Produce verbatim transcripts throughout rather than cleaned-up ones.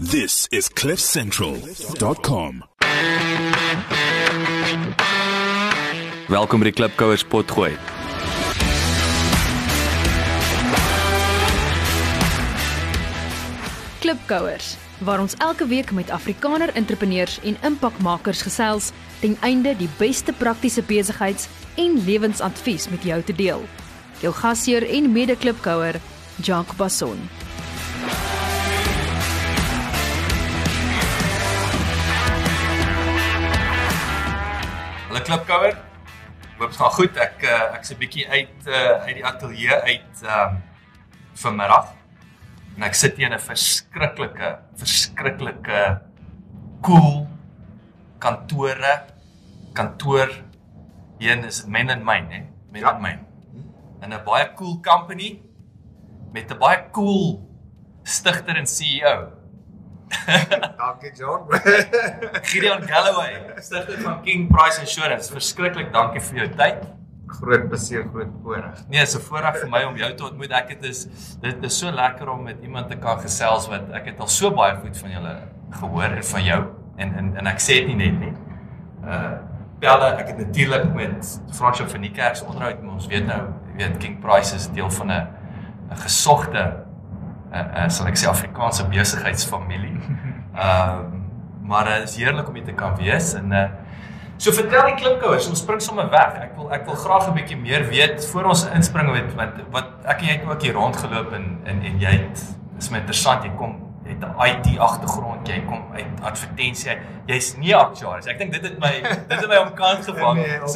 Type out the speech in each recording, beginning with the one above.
This is cliff central dot com. Welkom by die Klipkouers potgooi. Klipkouers, waar ons elke week met Afrikaner entrepreneurs en impakmakers gesels ten einde die beste praktiese besigheids- en lewensadvies met jou te deel. Jou gasheer en mede-klipkouer, Jacques Basson. Hallo Klipkouer, hoop het gaan goed. Ek uh, ek is 'n bietjie uit uh, uit die ateljee uit um, vanmiddag. En ek sit hier in 'n verskriklike, verskriklike cool kantore, kantoor hier is Men and Mine, hè? Men and Mine. En 'n baie cool company met 'n baie cool stigter en C E O. Dankie John. Gideon Galloway, stigter van King Price Insurance. Verskriklik dankie vir jou tyd. Groot plesier, groot voorreg. Nee, so voorreg vir my om jou te ontmoet. Ek het is dit is so lekker om met iemand te kan gesels wat ek het al so baie goed van julle gehoor en van jou en en en ek sê dit nie net nie. Uh Pelle, ek het natuurlik met Fransjo van die Kerk se onderhoud, maar ons weet nou, jy weet King Price is deel van 'n 'n gesogte uh, uh sal ek sê Afrikaanse besigheidsfamilie. Ehm uh, maar dit uh, is heerlik om hier te kan wees en uh so vertel die Klipkouers, ons spring sommer weg. Ek wil ek wil graag 'n bietjie meer weet voor ons inspring met wat wat ek en jy het ook hier rondgeloop en en en jy het is my interessant, jy kom jy het 'n I T agtergrond, jy kom uit advertensie. Jy's nie aktuaris. Ek dink dit het my dit het my omkant gevang. Nee, so,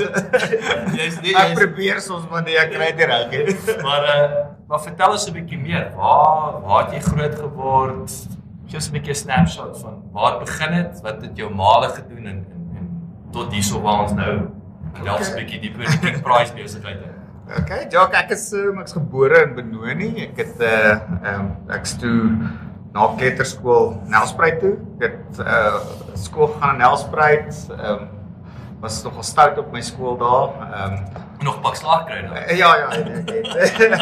jy's nie Ek jy's, probeer soms maar nee, ek kry dit reg hè. maar uh, maar vertel ons 'n bietjie meer. Waar waar het jy groot geword? Gee ons 'n bietjie 'n snapshot van waar het begin het, wat het jou maale gedoen en tot hierso waar ons nou delf 'n bietjie dieper in die King Price besigheid. Okay, Jacques, ek is um, ek's gebore in Benoni. Ek het uh um, ek's toe na kleuterskool Nelspruit toe. Ek het uh skool gegaan in Nelspruit. Um was nogal stout op my skool daar. Um Nog pak slag kry dan. Uh, ja ja, ek het.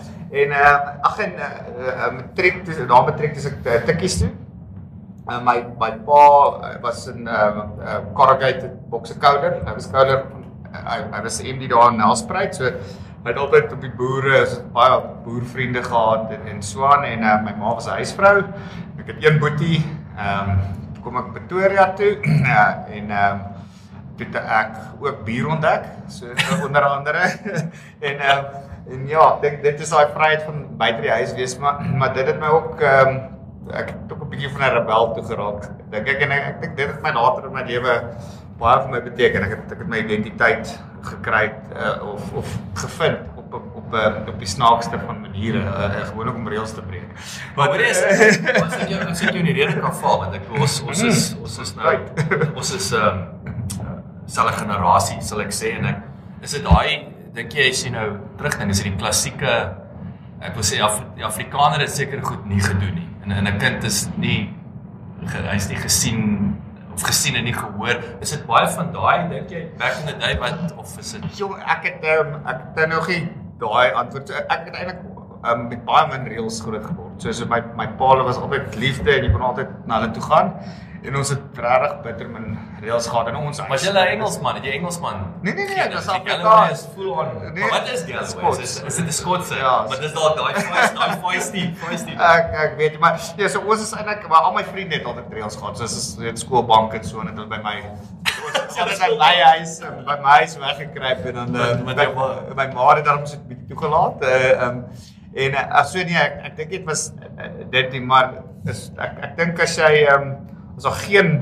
en uh ag en uh, matriek, dis na matriek dis ek uh, tikkies toe. Uh, my my pa was in uh, uh corrugated boxe coder. Hy was coder hy, hy was M D daar in Nelspruit. So hy het altyd op die boere, so baie boervriende gehad en, en so aan en uh, my ma was 'n huisvrou. Ek het een boetie. Ehm um, toe kom ek Pretoria toe ja, en ehm um, toe het ek ook bier ontdek, so onder andere. en ehm um, en ja, ek dink dit is daai vryheid van buite die huis wees, maar maar dit het my ook ehm um, ek het ook 'n bietjie van 'n rebel toe geraak. Dink ek en ek, ek dink dit het my later in my lewe baie vir my beteken. Ek het ek het my identiteit gekry uh, of of gevind op op op, uh, op die snaakste van maniere, uh, gewoonlik om reëls te breek. Maar wat is wat sit jou sit jou in die rede kan val want ek ons ons is ons is nou ons is ehm um, selfe generasie sal ek sê en ek is dit daai dink jy as jy nou terugdink is dit die klassieke ek wil sê Af, die Afrikaner het seker goed nie gedoen nie. En, en 'n kind is nie hy's nie gesien of gesien en nie gehoor. Is dit baie van daai dink jy back in the day wat of is dit Jong, ek het um, ek het nog nie daai antwoord. Ek het eintlik um, met baie min reëls groot geword. So so my my pa was altyd liefde en jy kon altyd na hulle toe gaan. En ons het regtig bitter min reëls gehad in ons. Maar jy 'n Engelsman, het jy Engelsman? Nee nee nee, dit is Afrikaans. Afrikaans. Full on. Nee, Maar wat is die Galloway? Is is dit 'n Skotse? Ja, maar dis dalk daai feisty, daai feisty, feisty. Ek ek weet nie, maar ja, so ons is eintlik maar al my vriende het altyd reëls gehad. So is dit skoolbank en so en dit hulle by my ons ons het my huis by my huis weggekruip en dan uh, met my, my my ma het daarom so 'n bietjie toegelaat. Uh, um, en uh, so nee, ek ek dink dit was uh, dit nie, maar is ek ek dink as jy um, as daar geen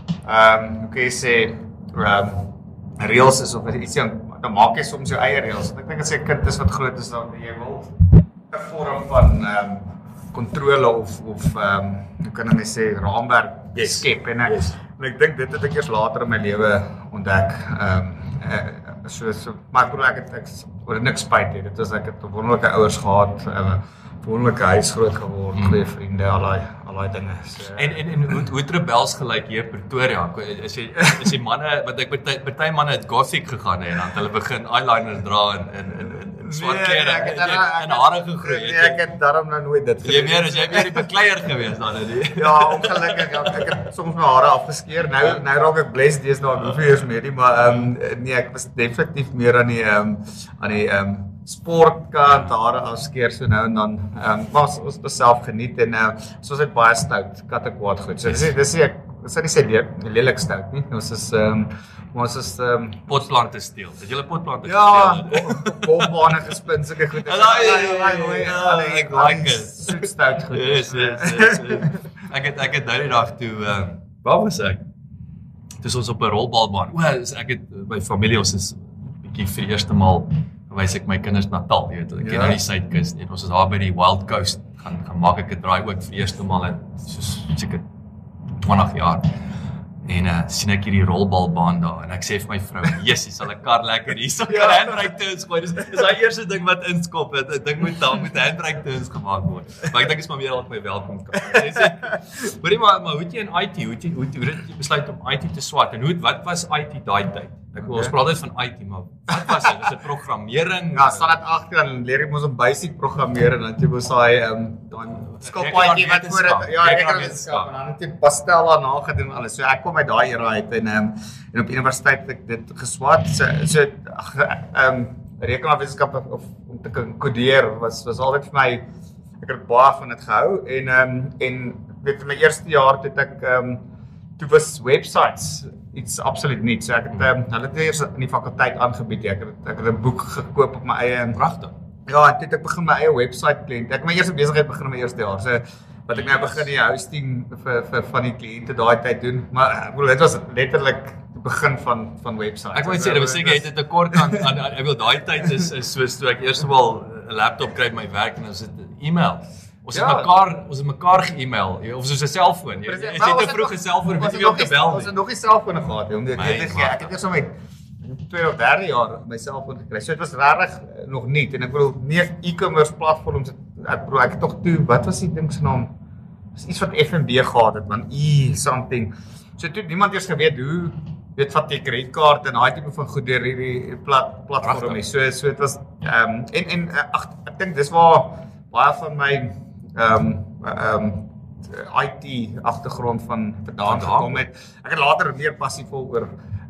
ehm um, hoe kan jy sê ehm um, reëls is of iets dan maak jy soms jou eie reëls. Ek dink as jy 'n kind is wat groot is dan jy wil 'n vorm van ehm um, kontrole of of ehm um, hoe kan ek sê raamwerk yes. skep en ek yes. en ek dink dit het ek eers later in my lewe ontdek. Ehm um, uh, so so maar ek bedoel ek het ek oor niks spyt nie. Dit was ek het wonderlike ouers gehad, 'n uh, wonderlike huis groot geword, mm. goeie vriende, al daai al daai dinge. So, en en en hoe hoe het rebels gelyk hier in Pretoria? Is jy is die manne wat ek party party manne het gothic gegaan hè en dan het hulle begin eyeliner dra en en en swart Nee, klere, ek het het jy daar- in hare gegroei? Nee, ek het daarom nou nooit dit Jy meer as jy meer die bekleier gewees dan dit. Ja, ongelukkig, ja, ek het soms my hare afgeskeer. Nou nou raak ek blessed deesdae, ek hoef nie eers meer nie, maar ehm um, nee, ek was definitief meer aan die ehm um, aan die ehm um, sportkant, hare afskeer so nou en dan. Ehm um, maar ons ons beself geniet en uh, soos dit baie stout, katte kwaad goed. So dis dis ek dis nie sê lelik stout nie. Ons is ehm um, ons is ehm um, Potplante steel. Het jy 'n potplante ja, gesteel? bombane gespin sulke goed. Ja, ek like it. Soet stout goed. Yes, yes, yes, yes. Ek het ek het nou die dag toe ehm waar was ek? Dis ons op 'n rolbalbaan. O, ek het my familie ons is bietjie vir die eerste maal wys ek my kinders Natal, jy weet, ek ken Ja. nou die Suidkus en ons is daar by die Wild Coast gaan gaan maak ek 'n draai ook vir die eerste maal in soos seker twintig jaar. En uh, sien ek hierdie rolbalbaan daar en ek sê vir my vrou, "Jessie, sal 'n kar lekker hierso kan handbrake turns gooi." Dis dis daai eerste ding wat inskop het. 'n Ding moet daar met handbrake turns gemaak word. Maar ek dink is maar meer al my welkom kan. Sy sê, "Hoorie maar, maar hoe het jy in I T, hoe het jy hoe het jy besluit om I T te swat en hoe wat was I T daai tyd?" Ek wil ons praat net van I T, maar wat was dit? Is dit programmering? Ja, staan dit agter dan leer jy mos om basic programmeer en dan jy mos daai ehm daai skoppaadjie wat voor dit ja, rekenaarwetenskap en dan het jy pastel daarna gedoen en alles. So ek kom uit daai era uit en ehm en op universiteit het ek dit geswat. So so ehm rekenaarwetenskap of om te kan kodeer was was altyd vir my ek het baie van dit gehou en ehm en weet in my eerste jaar het ek ehm toe was websites iets absoluut nuuts. So ek het um, hulle het eers in die fakulteit aangebied. Ek het ek het 'n boek gekoop op my eie pragtig. Ja, en toe het ek begin my eie website kliënt. Ek het my eerste besigheid begin in my eerste jaar. So wat ek nou begin die hosting vir vir van die kliënte daai tyd doen. Maar ek bedoel dit was letterlik die begin van van websites. Ek wou net sê dit was seker jy het 'n tekort aan aan ek wil daai tyd is is soos toe ek eers wel 'n laptop kry by my werk en dan sit e-mail. Ons het Ja. mekaar, ons het mekaar ge-e-mail of soos 'n selfoon. Jy jy het te vroeg 'n selfoon, weet jy wie om te bel Ons nie. het nog nie selfone gehad nie, om dit My te gee. Ek het eers om my tweede of derde jaar my selfoon gekry. So dit was regtig nog nuut en ek bedoel nie e-commerce platforms ek bedoel ek het tog toe wat was die ding se naam? Dis iets wat F N B gehad het man, e something. So toe niemand eers geweet hoe weet wat die kredietkaart en daai tipe van goed deur hierdie plat platform is. So so dit was ehm um, en en ag ek dink dis waar baie van my ehm um, ehm um, I T agtergrond van vandaan gekom het. Ek het later meer passievol oor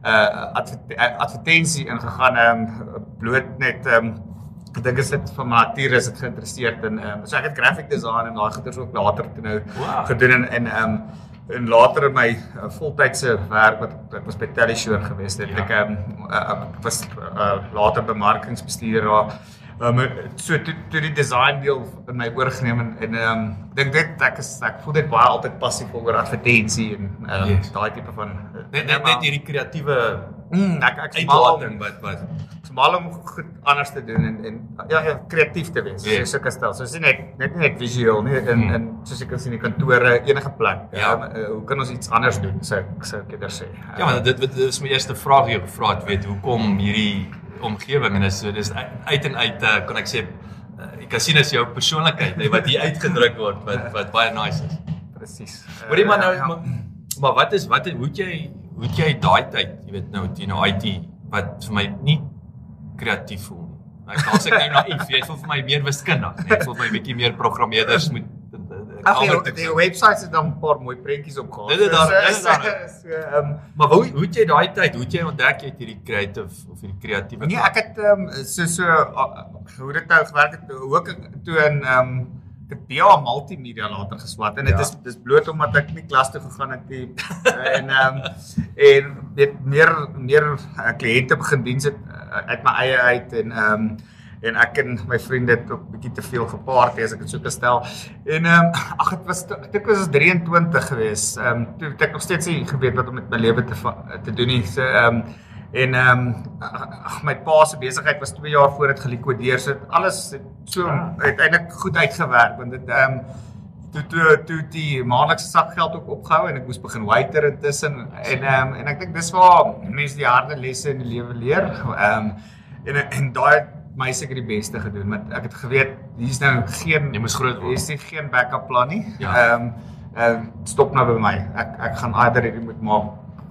uh adver advertensie ingegaan ehm um, bloot net ehm um, ek dink is dit van my natuur is dit geïnteresseerd in ehm um, so ek het graphic design en daai goeders ook later toe nou wow. gedoen en en ehm um, en later in my uh, voltydse werk wat ek was by Teleshore gewees het ja. ek ehm um, uh, ek was uh, later bemarkingsbestuurder daar. Um, so toe, toe die design deel in my oorgeneem en en ehm um, dink dit ek is ek voel dit baie altyd passief oor advertensie en ehm um, yes. daai tipe van net net, net hierdie kreatiewe mm, ek ek uitlating wat wat smal om goed anders te doen en en ja ja kreatief te wees. Yes. So sulke stel. So is nie net net nie net visueel nie in mm. in soos ek kan sien die kantore enige plek. Ja. Um, uh, hoe kan ons iets anders doen? So ek sou ek eerder sê. Uh, ja, maar dit dit is my eerste vraag wat jy gevra het, weet hoekom hierdie omgewing en is so dis uit en uit uh, kan ek sê uh, jy kan sien as jou persoonlikheid nee, wat hier uitgedruk word wat wat baie nice is. Presies. Hoorie uh, maar nou ja. maar, maar wat is wat hoe het jy hoe het jy daai tyd, jy weet nou jy nou I T wat vir my nie kreatief voel nie. Ek dink ek nou naïef, jy voel vir my meer wiskundig, nee, ek voel vir my bietjie meer programmeerders moet Ag die, die websites het dan 'n paar mooi prentjies op gehad. Dit is daar, dit is daar. So ehm maar hoe hoe het jy daai tyd, hoe het jy ontdek jy het hierdie creative of hierdie kreatiewe Nee, ek het ehm um, so so uh, hoe dit nou gewerk het, hoe ek toe in ehm um, ek het B A multimedia later geswat en dit ja. is dis bloot omdat ek nie klas toe gegaan het nie en ehm um, en dit meer meer uh, kliënte begin diens het uh, uit my eie uit en ehm um, en ek en my vriende het ook bietjie te veel gepaard as ek dit so kan stel. En ehm um, ag dit was ek dink was drieëntwintig geweest. Ehm um, toe het ek nog steeds nie geweet wat om met my lewe te te doen nie. So ehm um, en ehm um, ag my pa se besigheid was twee jaar voor dit gelikwideer. So alles het so ja. uiteindelik goed uitgewerk want dit ehm um, toe toe toe die maandelikse sakgeld ook opgehou en ek moes begin waiter intussen en ehm um, en ek dink dis waar mense die harde lesse in die lewe leer. Ehm um, en en daai my seker die beste gedoen want ek het geweet hier's nou geen jy moes groot word. Hier's nie geen backup plan nie. Ehm ja. um, ehm um, stop nou by my. Ek ek gaan either hierdie moet maak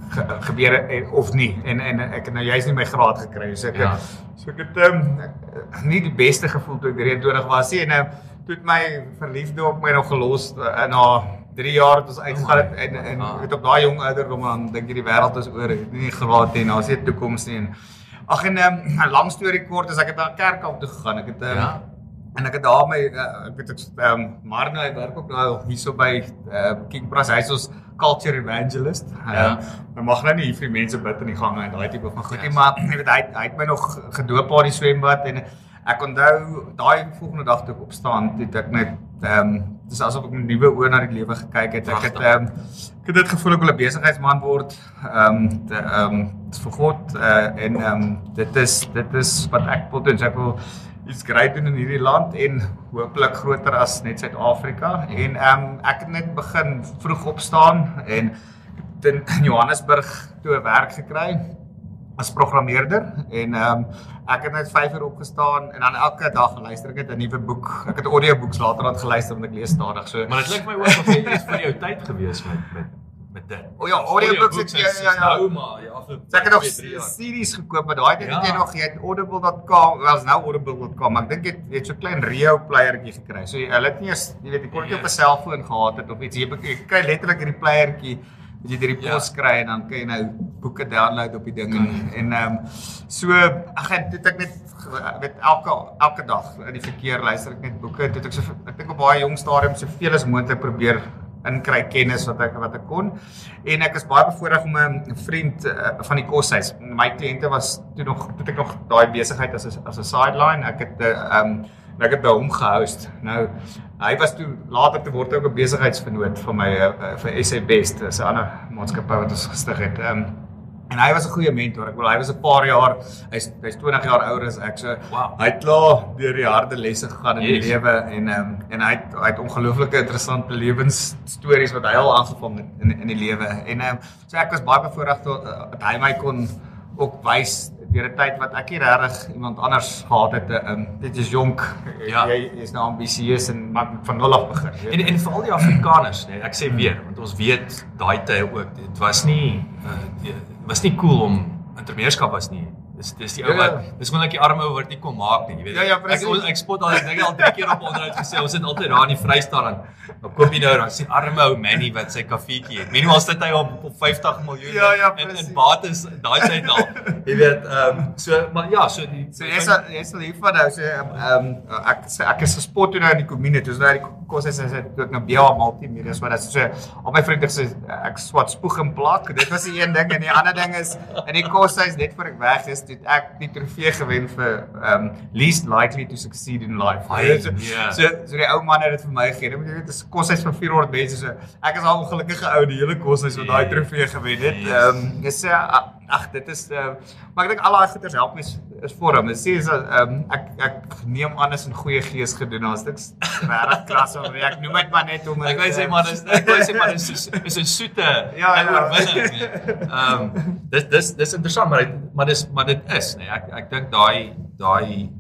ge, gebeur of nie en en ek het nou juist nie my graad gekry so ek Ja. so ek het um, nie die beste gevoel toe ek drieëntwintig was nie en nou toe het my verliefde op my nog gelos uh, na drie jaar het ons uitgegaan het en en Ah. het op daai jong ouderdom dan dink jy die wêreld is oor, het nie graad nie, daar's nie 'n toekoms nie en ag en 'n um, lang storie kort is ek het na 'n kerk op toe gegaan. Ek het um, Ja. en ek het daar my uh, ek weet ek um, maar nou hy werk ook nou hierso by uh, King Price, hy's ons culture evangelist. Ja. Um, hy mag nou nie hier vir die mense bid in die gange en daai tipe van goed nie, Yes. maar jy weet hy hy het my nog gedoop op die swembad en ek onthou daai volgende dag toe ek opstaan, het ek net ehm um, dis asof ek 'n nuwe oë na die lewe gekyk het. Ek het ehm um, ek het dit gevoel ek wil 'n besigheidsman word. Ehm um, ehm um, vir God uh, en ehm um, dit is dit is wat ek wil doen. So ek wil iets groot doen in hierdie land en hopelik groter as net Suid-Afrika. En ehm um, ek het net begin vroeg opstaan en in Johannesburg toe 'n werk gekry as programmeerder en ehm um, ek het net vyf uur opgestaan en dan elke dag luister ek het 'n nuwe boek. Ek het audiobooks later aan geluister want ek lees stadig. So Maar dit lyk my ook of jy is vir jou tyd gewees met met met dit. O ja, audiobooks het is- ja, is ja, ja. Nou maar ja, afgelope So ek het nog twee, drie jaar. series gekoop, maar daai tyd het Ja. jy nog jy het audible dot com, wel is nou audible dot com, maar ek dink jy het, jy het so 'n klein Rio playertjie gekry. So jy hulle het nie eens, jy weet, jy kon nie op 'n selfoon gehad het of iets. Jy, jy kry letterlik hierdie playertjie wat jy deur die pos Ja. kry en dan kan jy nou boeke download op die ding en en ehm um, so ag en dit ek net met elke elke dag in die verkeer luister ek net boeke. Dit ek so ek dink op baie jong stadium soveel as moontlik probeer inkry kennis wat ek wat ek kon. En ek is baie bevoorreg om 'n vriend uh, van die koshuis. My kliënte was toe nog toe ek nog daai besigheid as 'n as 'n sideline. Ek het ehm um, ek het by hom gehost. Nou hy was toe later te word ook 'n besigheidsvernoot van my uh, vir S A Best, dis 'n ander maatskappy wat ons gestig het. Ehm um, en hy was 'n goeie mentor. Ek wil hy was 'n paar jaar, hy's hy's twintig jaar ouer as ek. So Wow. hy het klaar deur die harde lesse gegaan in Yes. die lewe en ehm um, en hy het hy het ongelooflike interessante lewensstories wat hy al aangevang het in in die lewe. En ehm um, so ek was baie bevoorreg tot uh, dat hy my kon ook wys deur 'n tyd wat ek nie regtig iemand anders gehad het. Ehm um, dit is jonk. Ja. Jy is nou ambisieus en maak van nul af begin. weet En jy. en vir al die Afrikaners, nee, ek sê weer, want ons weet daai tye ook, dit was nie uh, die, was nie cool om entrepreneurskap was nie. Dis dis die ou Ja, wat ja. dis gewoon like die arme ou wat nie kon maak nie, jy weet. Ja, ja, ek presies. ek spot al ek dink al drie keer op onderhoud gesê, ons sit altyd daar in die Vrystaat dan. Dan koop jy nou dan sien arme ou Manny wat sy kafeetjie het. Meanwhile sit hy op op vyftig miljoen Ja, ja, in presies. in bates daai tyd al. Jy weet, ehm um, so maar ja, so die So jy sal jy sal hiervan nou sê ehm um, ek ek is gespot toe nou in die kommune, toe is nou die kos is is toe ek nou B A multimedia so dat so al my vriende sê ek swat spoeg en plak. Dit was die een ding en die ander ding is in die koshuis net voor ek weg is, het ek die trofee gewen vir ehm um, least likely to succeed in life. Ai, so, ja. so so die ou man het dit vir my gegee. Jy moet weet dit is 'n koshuis van vier honderd mense so. Ek is al 'n ongelukkige ou die hele koshuis wat daai trofee gewen het. Yes. Ehm um, dis uh, ag dit is uh, maar ek dink al daai goeders help my is, is vorm. Dit sê is um, ek ek neem aan is in goeie gees gedoen. Ons dit's regtig klas of ek noem dit maar net om Ek wou sê maar dis ek wou sê maar dis is 'n soete Ja, ja. oorwinning. nee. Ehm dis dis dis interessant maar dit, maar dis maar dit is nee ek ek dink daai daai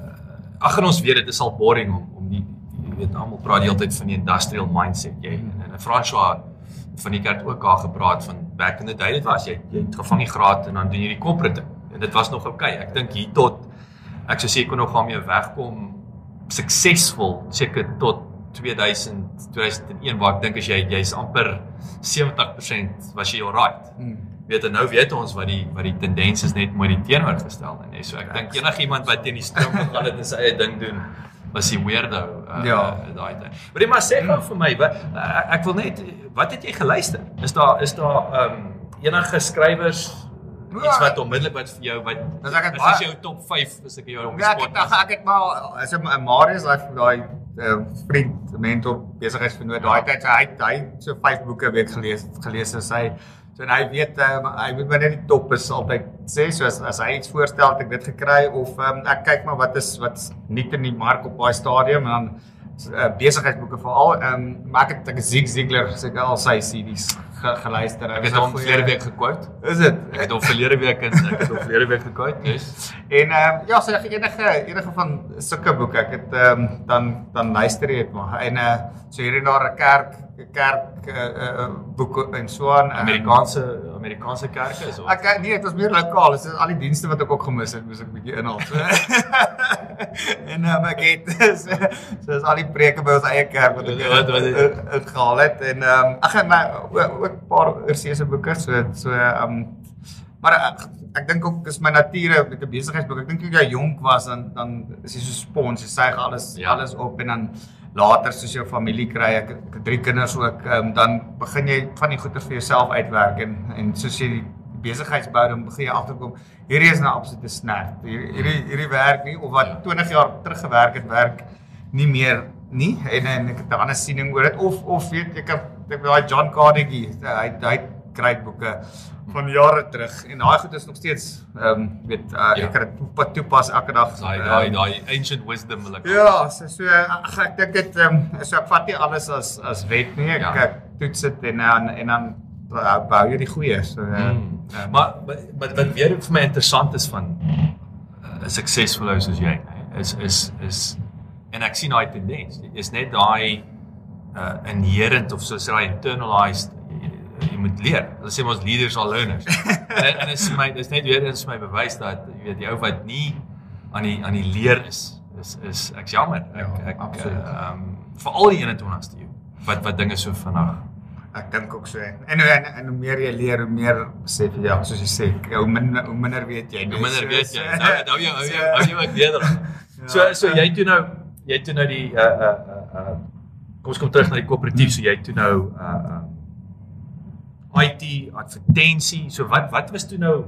uh, ag en ons weet dit is al boring om om die, die jy weet almal praat die hele tyd van die industrial mindset jy en, en François van die kerk ook daar gepraat van back in the day dit was jy jy het gevang die graad en dan doen jy die corporate en dit was nog oukei. Okay. Ek dink hier tot ek sou sê ek kon nog daarmee wegkom suksesvol seker tot twee duisend twee duisend een waar ek dink as jy jy's amper sewentig persent was jy alright. Hmm. Weet en nou weet ons wat die wat die tendens is net mooi die teenoorgestelde nee. So ek dink enigiemand wat teen die stroom gegaan het en sy eie ding doen was die weirdo uh, Ja. uh, daai tyd. Maar jy maar sê gou vir my wat uh, ek wil net wat het jy geluister? Is daar is daar ehm um, enige skrywers iets wat onmiddellik wat vir jou wat Dis ek het is as baie- jou top vyf as ek jou op die Ja, ek spot het ek het maar as 'n Marius daai daai uh, vriend mentor besigheidsvernoot daai tyd so hy hy het so vyf boeke 'n week gelees gelees en hy so en hy weet uh, hy moet maar net die top is altyd sê so as, as hy iets voorstel het ek dit gekry of um, ek kyk maar wat is wat nuut in die mark op daai stadium en dan uh, besigheidsboeke veral um, maar ek het ek Zig Ziglar seker al sy C Ds ge, geluister. Ek het hom verlede week gequote. Is dit? Ek het hom verlede week in ek het hom verlede week gequote. Yes. En ehm um, ja, so enige enige van sulke boeke, ek het ehm um, dan dan luister jy dit maar. En uh so hier en daar 'n kerk kerk uh, uh, boeke en so aan. Amerikaanse Amerikaanse kerke is of? Ek nee, dit was meer lokaal. Dit is al die dienste wat ek ook gemis het, moes ek 'n bietjie inhaal. So. en um, ek het so, so is al die preke by ons eie kerk wat ek wat wat uitgehaal het en ehm um, ag maar ook 'n paar oorsese boeke so so ehm um, maar ek, ek dink ook dis my nature met 'n besigheidsboek. Ek dink toe jy jonk was dan dan is jy so spons, jy suig alles ja. alles op en dan later soos jou familie kry, ek, ek het drie kinders ook, um, dan begin jy van die goeie vir jouself uitwerk en en soos jy die besigheidsbou dan begin jy agterkom, hierdie is nou absolute snert. Hierdie hierdie werk nie of wat twintig jaar terug gewerk het, werk nie meer nie en en ek het 'n ander siening oor dit of of weet ek ek ek daai John Carnegie, hy hy great boeke van jare terug en daai goed is nog steeds ehm um, weet uh, ja. ek kan dit toepas elke dag. Daai daai daai ancient wisdom wil ek. Ja, so so ag ek dink dit ehm um, so ek vat nie alles as as wet nie. Ek, ja. ek toets dit en dan en dan uh, bou jy die goeie. So uh, hmm. um, maar wat wat weer vir my interessant is van 'n uh, suksesvolle ou soos jy is is is en ek sien daai tendens. Is net daai uh, inherent of soos daai internalized jy moet leer. Hulle sê ons leaders are learners. en en dit is my dis net weer eens my bewys dat jy weet die ou wat nie aan die aan die leer is is is ek's jammer. Ek ja, ek ehm um, veral die eenentwintigste eeu wat wat dinge so vinnig. Ek dink ook so. En en en hoe meer jy leer, hoe meer besef jy ja, soos jy sê, hoe minder hoe minder weet jy. Hoe minder weet jy. Nou nou jou hou jy ook leerder. So so jy toe nou jy toe nou die uh uh uh kom ons kom terug na die koöperatief, so jy toe nou uh uh I T, advertensie, so wat wat was toe nou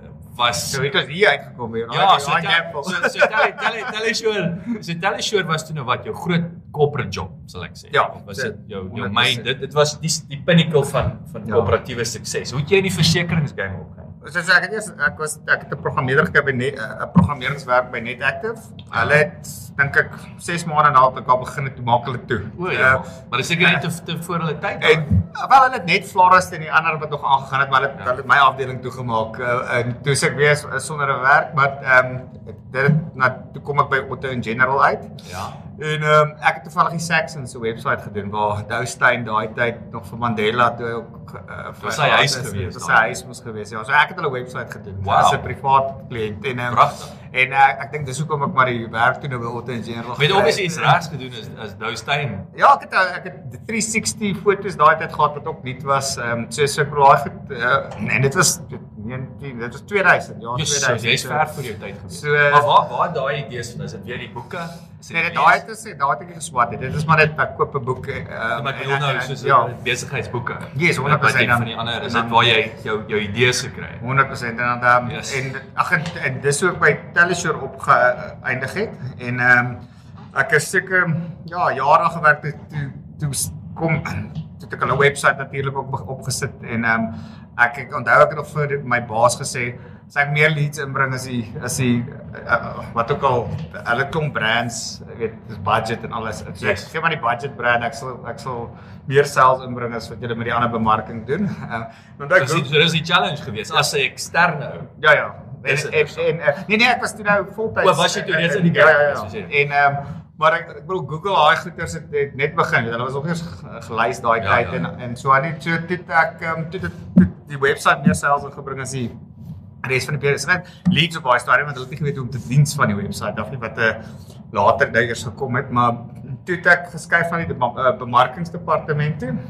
was so het ons hier uitgekom hier. Ja, so tel, so so tel tel tel sure. So tel sure was toe nou wat jou groot corporate job, sal ek sê. Ja, was dit jou jou main dit dit was die die pinnacle van van ja. Koöperatiewe sukses. Hoe het jy in die versekeringsgame opgegaan? So sê ek eers ek was ek het 'n programmeerder gekry by 'n programmeringswerk by NetActive. Hulle het dink ek ses maande na ek al begin het toe maak hulle toe. O ja, uh, maar dis seker net te, te voor hulle tyd. En wel hulle het net Florist en die ander wat nog aangegaan het, maar hulle, ja. hulle het my afdeling toegemaak. Uh, en toe ek weer sonder 'n werk, maar ehm um, dit na toe kom ek by Otto in General uit. Ja. En ehm um, ek het toevallig die Saxons se webwerf gedoen waar Doustein daai tyd nog vir Mandela toe ook uh, vir sy huis gewees. Vir sy huis moes gewees. Ja, so ek het hulle webwerf gedoen wow. as 'n privaat kliënt en um, pragtig. En uh, ek dink dis hoekom ek maar die werk toe nou by Otto in General. Met obviously iets regs gedoen is as Doustein. Ja, ek het ek het drie sixty foto's daai tyd gehad wat ook nuut was. Ehm um, so so daai goed uh, en dit was negentien dit was tweeduisend, ja, yes, tweeduisend. So jy's ver voor jou tyd gewees. So, uh, maar waar waar daai idees van is dit weer die boeke? Nee, dit daai het gesê, daai het ek geswat het. Dit is maar net ek koop 'n boek ehm uh, maar ek bedoel nou soos ja. besigheidsboeke. Yes, honderd persent van die ander is dit waar jy jou jou idees gekry het. honderd persent en dan um, yes. en ag en, en dis ook by Telesure opgeëindig het en ehm um, ek is seker ja, jare gewerk toe toe, toe kom toe ek 'n webwerf natuurlik ook opgesit en ehm um, ek ek onthou ek het nog vir my baas gesê as ek meer leads inbring as die as die uh, wat ook al hulle klomp brands, weet, dis budget en alles. So yes. Ek gee maar die budget brand, ek sal ek sal meer sales inbring as wat julle met die ander bemarking doen. Ehm uh, want ek so dis die challenge geweest as 'n eksterne ou. Ja ja. En en, en, en nee nee, ek was toe nou voltyds. O, was jy toe reeds in die game? Ja ja ja. En ehm um, maar ek ek bedoel Google daai goeters het, het net begin. Hulle was nog eers gelys daai ja, tyd ja. en en so aan net so dit ek ehm um, dit die webwerf meer sales ingebring as die res van die besigheid. Leads op daai stadium want hulle het nie geweet hoe om te diens van die webwerf af nie wat 'n uh, later nou eers gekom het, maar toe het ek geskuif van die uh, bemarkingsdepartement toe.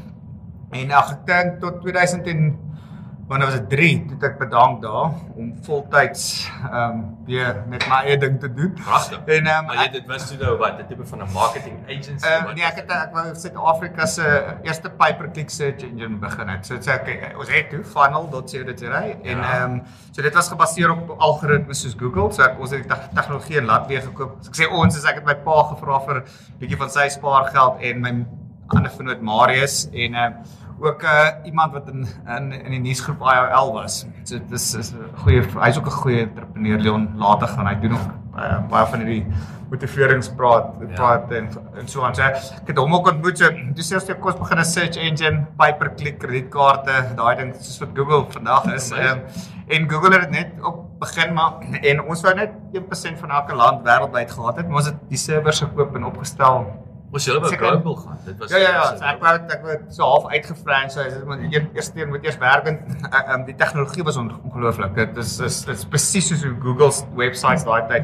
En ag ek dink tot tweeduisend en wanneer was dit drie, toe ek bedank daar om voltyds ehm um, weer net my eie ding te doen. Pragtig. En ehm um, maar jy dit was toe nou wat, 'n tipe van 'n marketing agency? Uh, nee, ek het ek wou Suid-Afrika se eerste pay-per-click search engine begin het. So dit sê ek ons het toe funnel dot co dot za en ehm um, so dit was gebaseer op algoritmes soos Google. So ek ons het die tegnologie in Latvia gekoop. So ek sê ons is ek het my pa gevra vir 'n bietjie van sy spaargeld en my ander vernoot Marius en ehm uh, ook uh, iemand wat in in in die nuusgroep I O L was. So dis is 'n goeie hy's ook 'n goeie entrepreneur Leon later gaan hy doen ook uh, baie van hierdie motiveringspraat Ja. praat en en so aan. So ek het hom ook ontmoet, so toe sê ons jy kos begin 'n search engine, pay-per-click kredietkaarte, daai ding soos wat Google vandag is. Amazing. Um, en Google het dit net op begin maar en ons wou net een persent van elke land wêreldwyd gehad het, maar ons het die servers gekoop en opgestel. Ons julle wou Seker- global gaan. Dit was Ja ja ja, so ek wou ek wou so half uitgefranchise, dit moet eers keer moet eers werk en um, die tegnologie was on, ongelooflik. Dit is is dit is presies soos hoe Google se websites daai tyd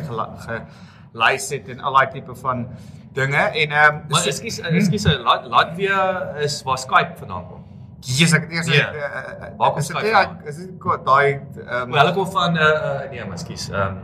gelys het en al daai tipe van dinge en ehm um, Maar ekskuus, ekskuus, Lat- Latvia is waar Skype vandaan kom. Jesus, ek het eers Ja. uh, Waar kom is dit Skype ja, vandaan? is dit daai ehm Maar hulle kom van uh, uh nee, maar ekskuus, ehm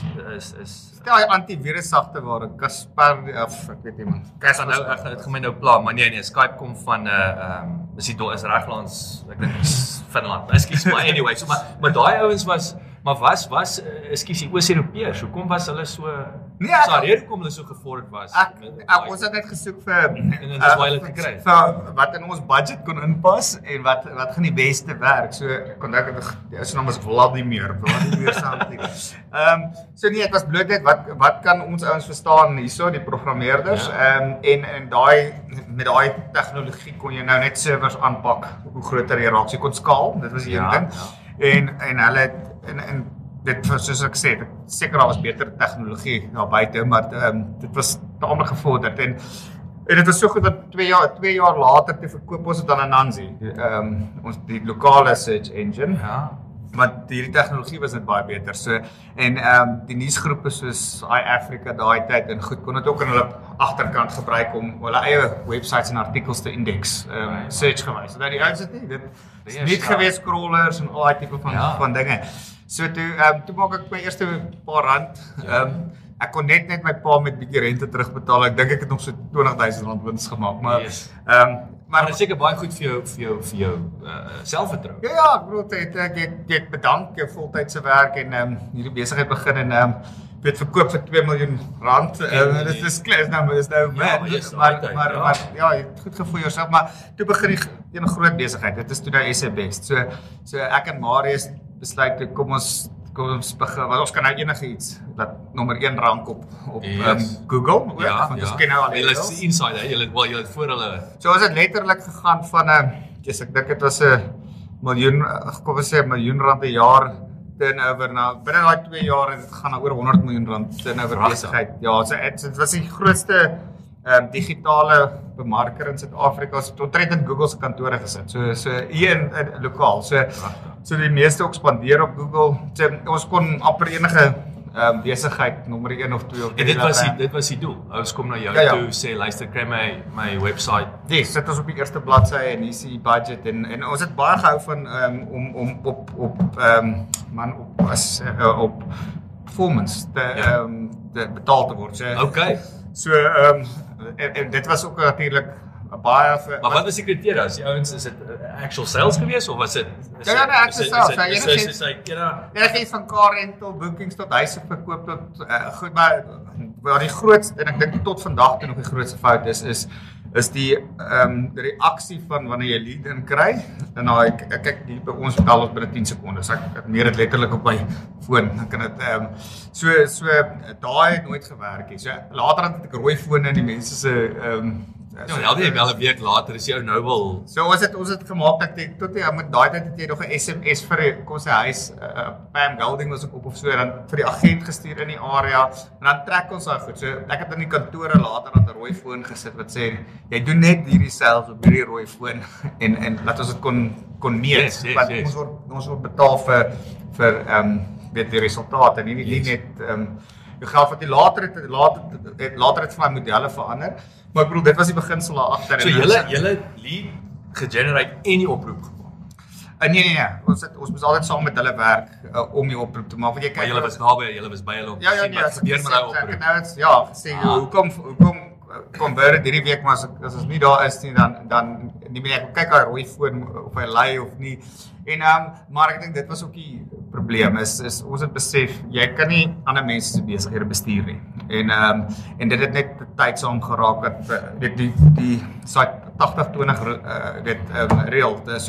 is is daai antivirus sagte waar Kasper of ek weet nie man. Kas nou ek het gaan my nou pla, maar nee nee, Skype kom van 'n uh, ehm um, is dit is reglands, ek dink is Finland. Ekskuus, maar anyway, so maar maar daai ouens was maar was was ekskuus die Oos-Europeërs. Hoekom was hulle so Nee, ek- Sorry, hoekom hulle so gevorderd was? Ek, met- ek ons het net gesoek vir En dit is waar hulle het gekry. vir wat in ons budget kon inpas en wat wat gaan die beste werk. So ek kon dink dit is naam is Vladimir, Vladimir something. Ehm um, so nee, dit was bloot net wat wat kan ons ouens verstaan hierso die programmeerders Ja. ehm um, en en daai met daai tegnologie kon jy nou net servers aanpak hoe groter jy raak. So jy kon skaal, dit was die Ja, een ding. ja. En en hulle het en en dit was soos ek sê, dit seker daar was beter tegnologie daar buite, maar ehm um, dit was taamlik gevorderd en en dit was so goed dat twee jaar twee jaar later te verkoop ons dit aan Anansi. Ehm um, ons die lokale search engine. Ja. Maar hierdie tegnologie was net baie beter. So en ehm um, die nuusgroepe soos iAfrica daai tyd en goed kon dit ook aan hulle agterkant gebruik om hulle eie websites en artikels te indeks, ehm um, search gewys. So dat die ouens dit nie, dit is Ja, nie ja. gewees scrollers en al daai tipe van Ja. van dinge. So toe ehm um, toe maak ek my eerste paar rand. Ehm um, ek kon net net my pa met bietjie rente terugbetaal. Ek dink ek het nog so twintig duisend rand wins gemaak, maar Yes. ehm um, Maar maar dit is seker baie goed vir jou vir jou vir jou uh, selfvertroue. Ja ja, ek bedoel dit ek het ek bedank jou voltydse werk en ehm um, hierdie besigheid begin en ehm um, weet verkoop vir twee miljoen rand. Uh, dit is klaar, is nou is nou Ja, man, maar yes, maar altyd, maar ja. maar ja, jy het goed gevoel jouself, maar toe begin die een groot besigheid. Dit is toe nou S A Best. So so ek en Marius besluit toe kom ons kom ons begin, want ons kan nou enigiets dat nommer een rank op op Yes. um, Google, ook, Ja, want ja. ons ken nou al die Hulle is reels. inside, hè. Julle wel julle het voor hulle So ons het letterlik gegaan van 'n yes, ek dink dit was 'n miljoen kom ons sê 'n miljoen rand 'n jaar turnover na binne daai twee jaar het dit gaan na oor honderd miljoen rand turnover Pragtig. besigheid. Ja, so dit so, was die grootste ehm um, digitale bemarker in Suid-Afrika. Ons het omtrent in Google se kantore gesit. So so hier in, in lokaal. So so die meeste ook spandeer op Google. So, ons kon amper enige ehm um, besigheid nommer een of twee of En drie dit was die laat dit was die doel. Ouers kom na jou Ja, ja. toe sê luister kry my my website. Ja, sit ons op die eerste bladsy en hier is die budget en en ons het baie gehou van um, om om op op ehm um, man op as uh, op performance te ehm Ja. um, te betaal te word. So Okay. so ehm um, en, en dit was ook natuurlik baie vir Maar wat was die kriteria? Is die ouens is dit uh, actual sales gewees of was dit is Ja, ja, dit- nee, is actual dit- sales, is ja, dit- is enigiets- dit- is dit- ja. Enigiets van car rental, bookings tot huise verkoop tot uh, goed, maar waar die grootste en ek dink tot vandag toe nog die grootste fout is is is die ehm um, die reaksie van wanneer jy lead in kry. En nou ek, ek kyk hier by ons bel ons binne tien sekondes. Ek ek meer dit letterlik op my foon. Ek kan dit ehm um, so so daai het nooit gewerk nie. So later het ek rooi fone in die mense se ehm um, Ja, maar elke wel 'n week later is jou nou wel So ons het ons het gemaak dat ek tot jy met daai tyd het jy nog 'n S M S vir die, kom sê huis uh, Pam Golding was ook op of so dan vir die agent gestuur in die area en dan trek ons daai goed. So ek het in die kantore later aan 'n rooi foon gesit wat sê jy doen net hierdie sales op hierdie rooi foon en en laat ons dit kon kon meet Yes, yes, want yes. ons word ons word betaal vir vir ehm um, weet die resultate nie nie, nie Yes. net ehm um, die geld wat jy later het later het later het van modelle verander. Maar ek bedoel dit was die beginsel daar agter. So julle julle lead gegenerate en die oproep gemaak. Uh, nee nee nee, ons het ons moes altyd saam met hulle werk uh, om die oproep te maak. Want jy Maar kyk julle was naby, julle was by hulle om Ja ja te sien nee, wat gebeur met daai oproep. Ek het nou ja, gesê Ah. hoekom hoekom convert hierdie week maar as as ons nie daar is nie dan dan nie meer ek kyk daai rooi foon of hy lei of nie. En ehm um, maar ek dink dit was ook die probleem is is ons het besef jy kan nie ander mense se besighede bestuur nie. En ehm um, en dit het net tyd saam geraak dat uh, weet die die site agtig twintig uh, weet ehm um, reël. So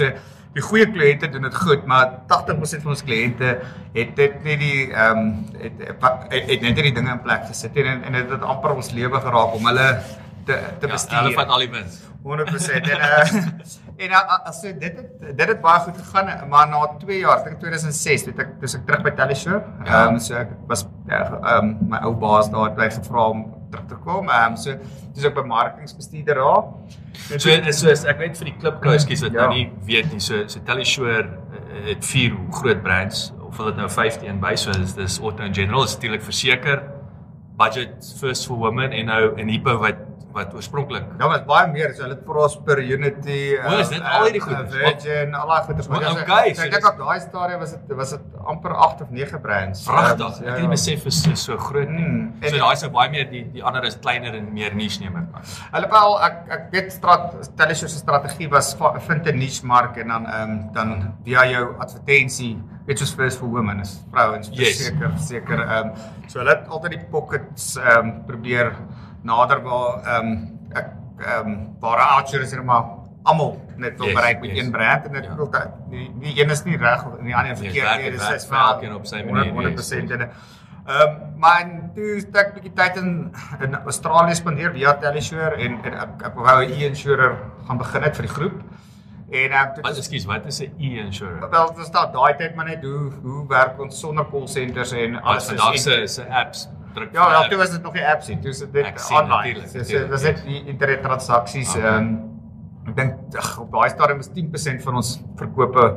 die goeie kliënte doen dit goed, maar tagtig persent van ons kliënte het dit nie die ehm um, het, het, het net nie die dinge in plek gesit en en dit het amper ons lewe geraak om hulle te te Ja, bestuur. hulle vat al die wins. honderd persent en uh, en uh, as so dit het dit het baie goed gegaan, maar na twee jaar, ek dink twintig oh ses, het ek dis ek terug by Teleshore. Ja. Ehm um, so ek was ehm uh, um, my ou baas daar het my gevra om terug te kom. Ehm um, so dis ook bemarkingsbestuurder daar. So so is, ek weet vir die klipkou, ekskuus wat Ja. nou nie weet nie. So so Teleshore uh, het vier groot brands, of hulle dit nou vyftien by, so dis dis Auto and General, is natuurlik verseker, Budget First for Women en nou en Hippo wat wat oorspronklik. Ja, maar baie meer, so hulle het Prosper, Unity, O, is dit al hierdie uh, goeders? Virgin, al daai goeders. O, Maar ja, so- okay, so so ek dink dis- op daai stadium was dit was dit amper agt of nege brands. Pragtig. Ehm, Ek ja, het nie ja. besef is is so groot nie. Mm, en- So daai is nou baie meer die die ander is kleiner en meer niche neem ek aan. Hulle wel ek ek weet strat Teleshore se strategie was va- vind 'n niche mark en dan ehm um, dan via jou advertensie, weet soos First for Women is vrouens Yes. seker seker ehm um, so hulle het altyd die pockets ehm um, probeer nader waar ehm um, ek ehm um, waar Archer is maar almal net wil Yes, bereik met yes. een brand en dit Ja. wil dat die die een is nie reg of die ander Yes, verkeerd werk nie, het dis werk is vir wel elkeen op sy manier, honderd honderd yes, persent yes. en Ehm um, maar en toe het ek 'n bietjie tyd in in Australië spandeer via Teleshore en, en ek ek wou 'n e-insurer gaan begin het vir die groep. En ehm um, Wat ekskuus, wat is 'n e-insurer? wel dit staan daai tyd maar net hoe hoe werk ons sonder call centers en Alles alles vandag is se se apps druk. Ja, wel toe was dit nog nie apps nie. Toe was dit Ek sien, online. natuurlijk, So, so natuurlijk, was dit die internet transaksies Okay. ehm um, ek dink ag, op daai stadium is tien persent van ons verkope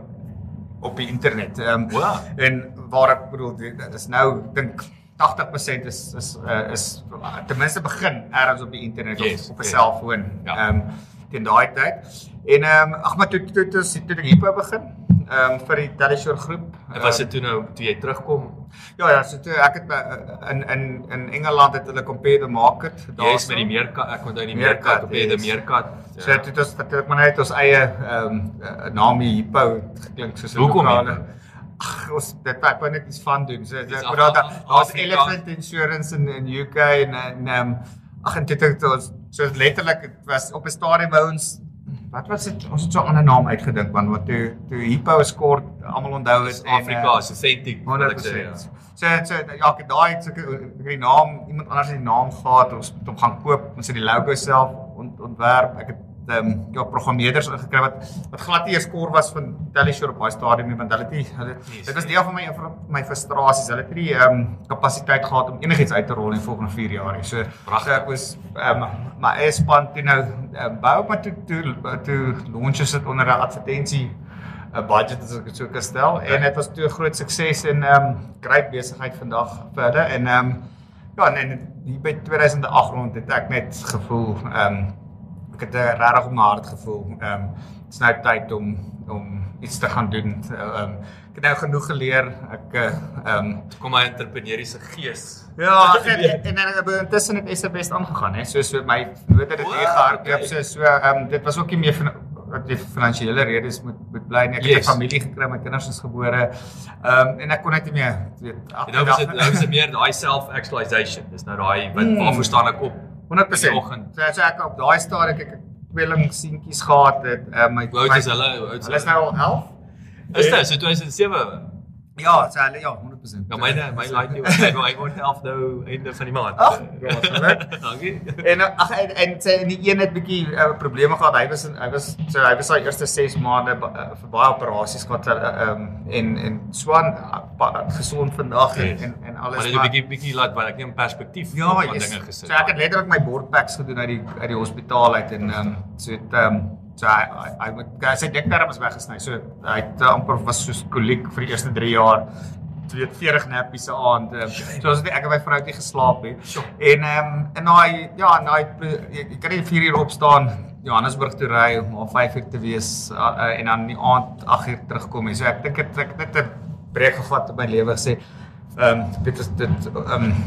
op die internet. Ehm um, Wow. en waar ek bedoel dit is nou ek dink tagtig persent is is uh, is ten minste begin ergens op die internet Yes, of op 'n yes. selfoon. Ja. Ehm um, teen daai tyd. En ehm um, ag maar toe toe toe toe, toe ek hierbo begin ehm um, vir die Teleshore groep. En was Ehm, dit toe nou toe jy terugkom? Ja ja, so toe ek het by, in in in Engeland het hulle Compare the Market Jy daar. is met die meerkat, ek onthou die Meerkat, meerkat, op jy die yes. meerkat. So dit het ons dit het maar net ons eie ehm um, naam Hippo geklink soos 'n Hoekom lokale- Hippo? Ag, ons dit ek wou net iets van doen. So Dis ek af- bedoel daar af- daar's Afrika. Elephant Insurance in in U K en en ehm um, ag en dit het ons so letterlik dit was op 'n stadium by ons wat was dit ons het so 'n ander naam uitgedink want wat toe toe Hippo is kort almal onthou het en, Afrika eh, is authentic. honderd persent. So so ja, ek het daai het sulke die naam iemand anders het die naam gehad, ons het hom gaan koop, ons het die logo self ont, ontwerp. Ek het ehm um, ja programmeerders ingekry wat wat glad nie eers kor was van Teleshore op daai stadium nie, want hulle het nie hulle Yes. dit was deel van my van my frustrasies. Hulle het nie die ehm um, kapasiteit gehad om enigiets uit te rol in die volgende vier jaar nie. So Pragtig. so ek was ehm um, my eie span toe nou um, bou maar toe toe toe launches dit onder 'n advertensie 'n budget as ek dit so kan stel Okay. en dit was toe 'n groot sukses en ehm um, great besigheid vandag vir hulle en ehm um, ja en, en hier by twintig oh agt rond het ek net gevoel ehm um, ek het 'n regtig op my hart gevoel ehm um, dit's nou tyd om om iets te gaan doen. Ehm um, ek het nou genoeg geleer. Ek ehm um, Kom my entrepreneuriese gees. ja, en en, en, en, en intussen het S A best aangegaan hè. So so my nood het dit Wow, hier gehardloop. okay. So so ehm um, dit was ook nie meer van wat die finansiële redes moet moet bly nie. Ek Yes. het 'n familie gekry, my kinders is gebore. Ehm um, en ek kon net nie meer weet En nou was dit nou was dit meer daai self-actualization. Dis nou daai wat Mm. waarvoor staan ek op? honderd in persent. die oggend. So, so ek op daai stadium ek ek tweeling seentjies gehad het. Ehm um, my Hoe oud my- is hulle? Hoe oud is Hulle is nou al elf. Is dit so twintig oh sewe? Ja, so hulle ja, honderd persent. Ja, myne my like nie wat hy word elf nou einde van die maand. Ag, ja, geluk. Dankie. En ag en, en sy en die een het bietjie uh, probleme gehad. Hy was hy was so hy was sy eerste ses maande uh, vir baie operasies gehad uh, um, en en Swan uh, gesond vandag en, Yes. en en alles Maar dit 'n bietjie bietjie laat wat ek in perspektief ja, van yes. dinge gesit. So ek het letterlik my bordpacks gedoen uit die uit die hospitaal uit en um, so het um, so hy hy hy moet sy dekterm is weggesny. So hy het uh, amper was soos koliek vir die eerste drie jaar. Jy weet veertig nappies se aand. Um, so as ek en my vrou het nie geslaap nie. En ehm um, en daai ja, en daai jy, jy kan nie vier uur opstaan Johannesburg toe ry om al vyf uur te wees uh, uh, en dan in die aand agt uur terugkom nie. So ek dink dit ek het net 'n breek gevat op my lewe gesê. Ehm um, dit is dit ehm um,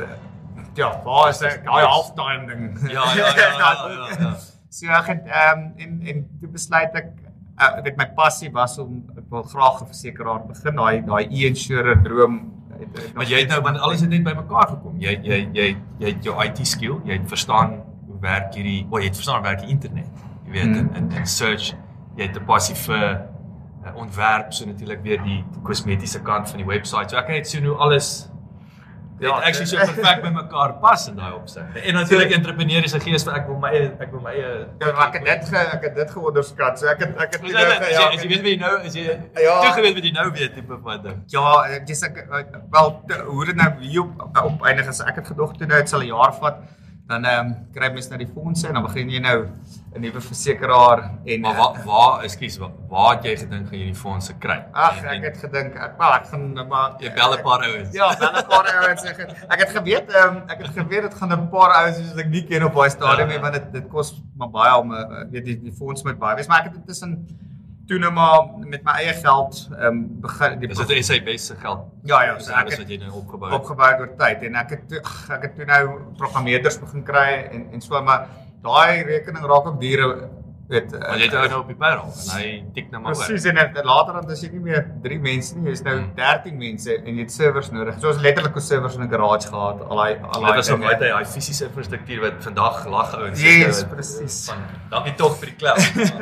ja, waar is dit? Daai halftime ding. Ja, ja, ja, ja, ja, ja. So ek het ehm um, en en toe besluit ek uh, weet my passie was om ek wil graag 'n versekeraar begin. Daai daai e-insurer droom het, het Maar jy het nou want alles het net bymekaar gekom. Jy jy jy jy het jou I T skill, jy het verstaan hoe werk hierdie, o, jy het verstaan hoe werk die internet. Jy weet Mm. in in in search, jy het 'n passie vir uh, ontwerp, so natuurlik weer die, die kosmetiese kant van die website. So ek kan net sien hoe alles ja, dit actually so perfek by mekaar pas in daai opsig. En natuurlik entrepreneuriese gees, ek wil my ek wil my ja, ek het dit ge, ek het dit geonderskat. So ek het ek het Is dit, as, jy, as jy weet wat jy nou, as jy ja, toe geweet wat jy nou weet tipe van ding. Ja, dis ek wel hoe dit nou hier op, op eindig is. Ek het gedog toe dit sal 'n jaar vat. Dan ehm um, kry mens nou die fondse en dan begin jy nou 'n nuwe versekeraar en maar waar waar ekskuus waar, waar het jy gedink gaan jy die fondse kry? Ag, ek het gedink ek wel ek gaan maar jy bel 'n paar ouens. Ja, bel 'n paar ouens. Ek het ek het geweet ehm um, ek het geweet dit gaan 'n paar ouens soos ek nie ken op daai stadium nie, want dit dit kos maar baie om weet die die fonds met baie. Wees maar ek het intussen toe nou maar met my eie geld ehm um, begin die Dis dit is sy beste geld. Ja ja, so ek het wat jy nou opgebou het. Opgebou oor tyd en ek het ach, ek het toe nou programmeerders begin kry en en so maar daai rekening raak ook dure weet. Want jy het ou nou op die payroll en hy tik nou maar. Presies en later dan is jy nie meer drie mense nie, jy's nou hmm. dertien mense en jy het servers nodig. So ons letterlik 'n servers in 'n garage gehad, al daai al daai. Dit was nog baie daai fisiese infrastruktuur wat vandag lag ouens. Yes, presies. Dankie tog vir die klap.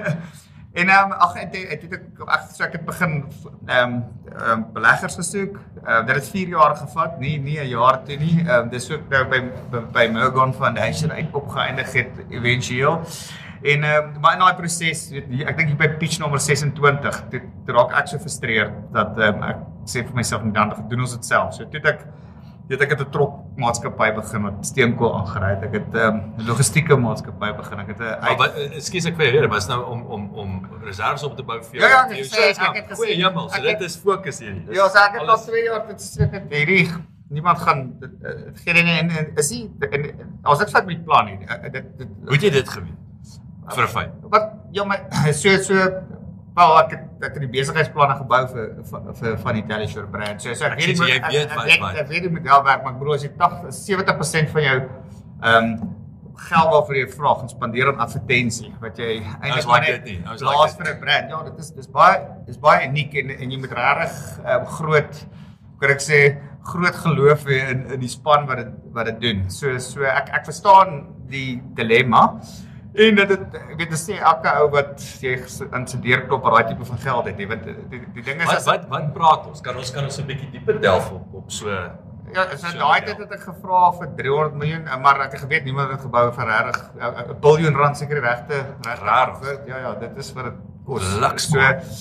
En ehm um, ag het het ek ek so ek het begin ehm um, um, beleggers gesoek. Ehm uh, dit het vier jaar gevat, nie nie 'n jaar toe nie. Ehm um, dis ook nou by by, by Morgan Foundation uit opgeëindig het eventueel. En ehm um, maar in daai proses, weet ek dink hier by pitch nommer sesentwintig, dit raak ek so frustreerd dat ehm um, ek sê vir myself en dan doen ons dit self. So toe ek weet ek het 'n trok maatskappy begin wat steenkool aangery het. Ek het 'n um, logistieke maatskappy begin. Ek het 'n Maar wat ekskuus ek vir weer, was nou om om om reserves op te bou vir jou. Ja, ja, ek sê ek het goeie hemel, so dit is fokus hierdie. Ja, so ek het al twee jaar dit sê dit hierdie niemand gaan dit gee nie en is nie en as dit vat met plan nie. Dit hoe het jy dit geweet? Vir 'n feit. Wat ja, my so so wel ek het ek het die besigheidsplanne gebou vir vir, vir van die Teleshore brand. So so ek weet jy weet wat ek, ek weet die model werk, maar ek bedoel as jy agt sewentig persent van jou ehm um, geld waarvoor jy vra gaan spandeer aan advertensie wat jy eintlik maar net nie. Laas vir 'n brand. Ja, dit is dis baie dis baie uniek en en jy moet regtig um, groot kan ek sê groot geloof hê in in die span wat dit wat dit doen. So so ek ek verstaan die dilemma. En dit ek weet dis nie elke ou wat jy in sy deurklop daai tipe van geld het nie, want die die, die ding is wat, wat wat praat ons? Kan ons kan ons 'n bietjie dieper delf op op so ja, so, so daai tyd het ek gevra vir driehonderd miljoen, maar ek het geweet niemand het gebou vir regtig 'n biljoen rand seker die regte regtig. Ja ja, dit is vir dit kos. So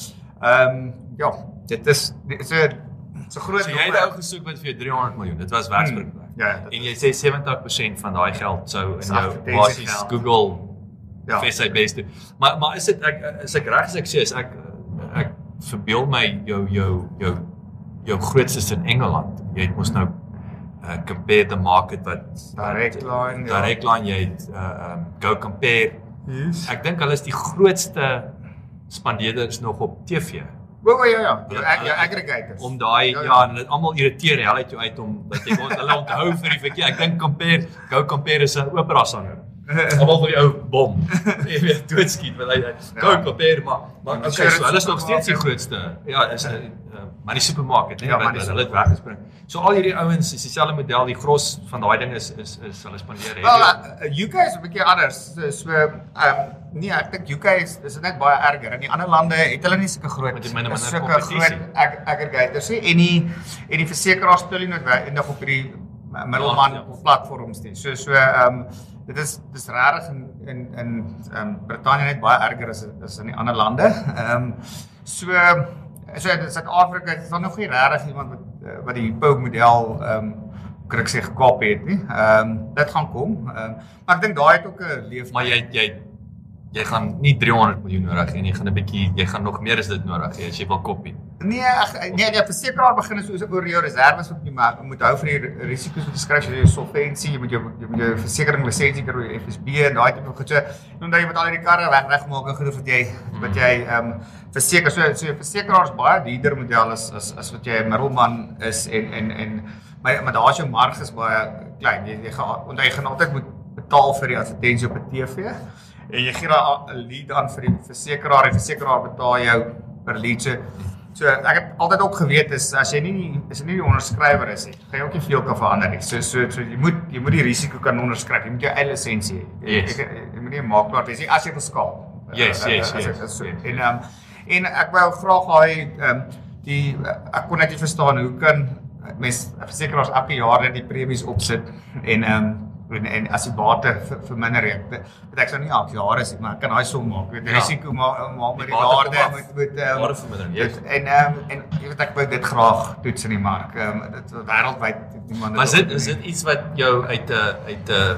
ehm um, ja, dit is so so groot. So jy het ou gesoek met vir driehonderd miljoen. Dit was werksplek. Hmm, ja, en jy sê sewentig persent van daai geld sou in jou basies Google ja, vir sy beste. Maar maar is dit ek is ek reg as ek sê is ek ek verbeel my jou jou jou jou grootste in Engeland. Jy het mos nou uh, compare the market wat direct line, ja. Direct line jy het uh, um, go compare. Yes. Ek dink hulle is die grootste spandeerders nog op T V. O ja ja, ja aggregators. Om daai ja, ja, en dit almal irriteer hel uit jou uit om dat jy hulle onthou vir die verkeer. Ek dink compare go compare is 'n opera sanger. Almal vir die ou bom. Jy weet doodskiet want hy go compare maar maar okay, so hulle is nog steeds die grootste. Ja, is 'n uh, maar die supermarket, nee, ja, wat hulle het weggespring. So al hierdie ouens is dieselfde model, die gros van daai ding is is is hulle spandeer het. Wel, uh, U K is 'n bietjie anders. So so ehm um, nee, ek dink U K is is net baie erger. In die ander lande het hulle nie sulke groot sulke groot ag aggregators nie en die en die versekeraars speel nie noodwendig op hierdie middelman ja, ja. platforms nie. So so ehm um, dit is dis regtig in in in ehm um, Brittanje net baie erger as as in die ander lande. Ehm um, so so in Suid-Afrika is daar nog nie regtig iemand wat wat die Hippo model ehm um, kan ek sê gekap het nie. Ehm um, dit gaan kom. Ehm um, maar ek dink daai het ook 'n leef. Maar jy jy jy gaan nie driehonderd miljoen nodig hê en jy gaan 'n bietjie jy gaan nog meer as dit nodig hê as jy wil kopie. Nee, ag nee, die versekeraar begin so oor jou reserves wat jy maar moet hou vir die risiko's wat jy skryf, jy solvency, jy moet jou jy moet jou versekering lisensie kry, jou F S B en daai tipe goed. So omdat jy met al hierdie karre weg regmaak en goed wat jy wat jy ehm um, verseker so so versekeraars baie duurder model is as as wat jy 'n middelman is en en en maar maar daar is jou marges baie klein. Jy jy gaan want jy gaan altyd moet betaal vir die advertensie op 'n T V. En jy gee daai 'n lead aan vir die versekeraar en die versekeraar betaal jou per lead. So, so ek het altyd ook geweet is as jy nie as jy nie die onderskrywer is nie, gaan jy ook nie veel kan verander nie. So so so jy moet jy moet die risiko kan onderskryf. Jy moet jou eie lisensie hê. Yes. Jy, jy, jy moet nie 'n makelaar wees nie as jy wil skaal. Yes, yes, uh, uh, yes. uh, so, en um, en ek wou graag daai um, die ek kon net nie verstaan hoe kan mens versekeraars elke jaar net die premies opsit en um, en, en as die bate verminder ek dit ek sou nie elke jaar is maar ek kan daai som maak weet die Ja. risiko maar maar met Die die bate waarde kom af. moet moet um, Waarde vermindering, yes. en um, en jy weet ek wou dit graag toets in die mark um, dit wêreldwyd niemand Maar is dit is dit iets wat jou uit 'n uit 'n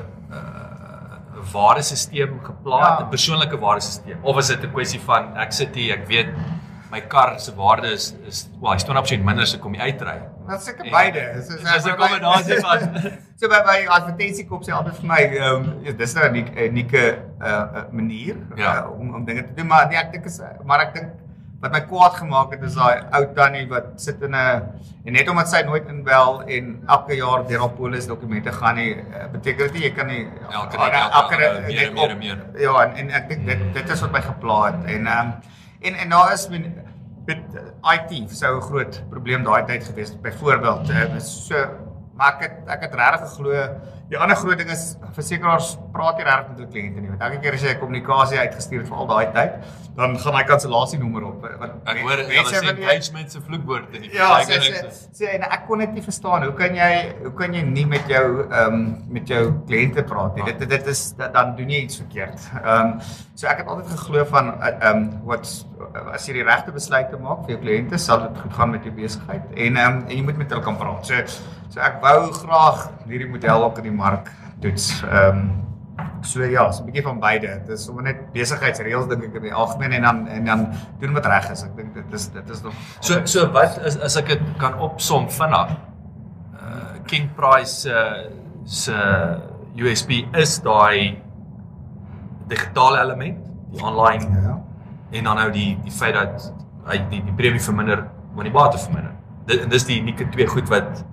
uh, waardesisteem geplaat, 'n Ja. persoonlike waardesisteem of is dit 'n kwessie van ek sit hier, ek weet my kar se waarde is is wel, hy's twintig persent minder as ek kom hier uitry. Dit is seker En- beide. So, Dis 'n kombinasie van So by my advertentiekop sê altyd vir my, ehm um, dis nou 'n unieke unieke uh, manier Ja. uh, om om dinge te doen, maar nee, ek dink is maar ek dink wat my kwaad gemaak het is daai ou tannie wat sit in 'n en net omdat sy nooit inbel en elke jaar deur haar polis dokumente gaan nie, uh, beteken dit nie jy kan nie Elke uh, dag, elke dag, meer en meer en meer. Ja, en, en ek dink dit dit is wat my gepla het en ehm um, en en daar is met met I T sou 'n groot probleem daai tyd gewees het. Byvoorbeeld, uh, so maar ek het ek het regtig geglo die ander groot ding is versekeraars praat nie regtig met hul kliënte nie. Want elke keer as jy 'n kommunikasie uitgestuur het vir al daai tyd, dan gaan hy kansellasienommer op. Want ek hoor mense hulle sê wil nie- engagement se vloekwoord in die Ja, sê versekering. sê sê en ek kon dit nie verstaan. Hoe kan jy hoe kan jy nie met jou ehm um, met jou kliënte praat nie? Dit dit is dan doen jy iets verkeerd. Ehm um, so ek het altyd geglo van ehm um, wat as jy die regte besluite maak vir jou kliënte, sal dit goed gaan met jou besigheid en ehm um, en jy moet met hulle kan praat. So so ek wou graag hierdie model ook in die mark toets. Ehm um, so ja, so 'n bietjie van beide. Dit is sommer net besigheidsreëls dink ek in die algemeen en dan en dan doen wat reg is. Ek dink dit is dit is nog So so wat is as ek dit kan opsom vinnig. Uh King Price se se U S P is daai digitale element, die online ja. en dan nou die die feit dat hy die die premie verminder, maar die bate verminder. Dit dis die unieke twee goed wat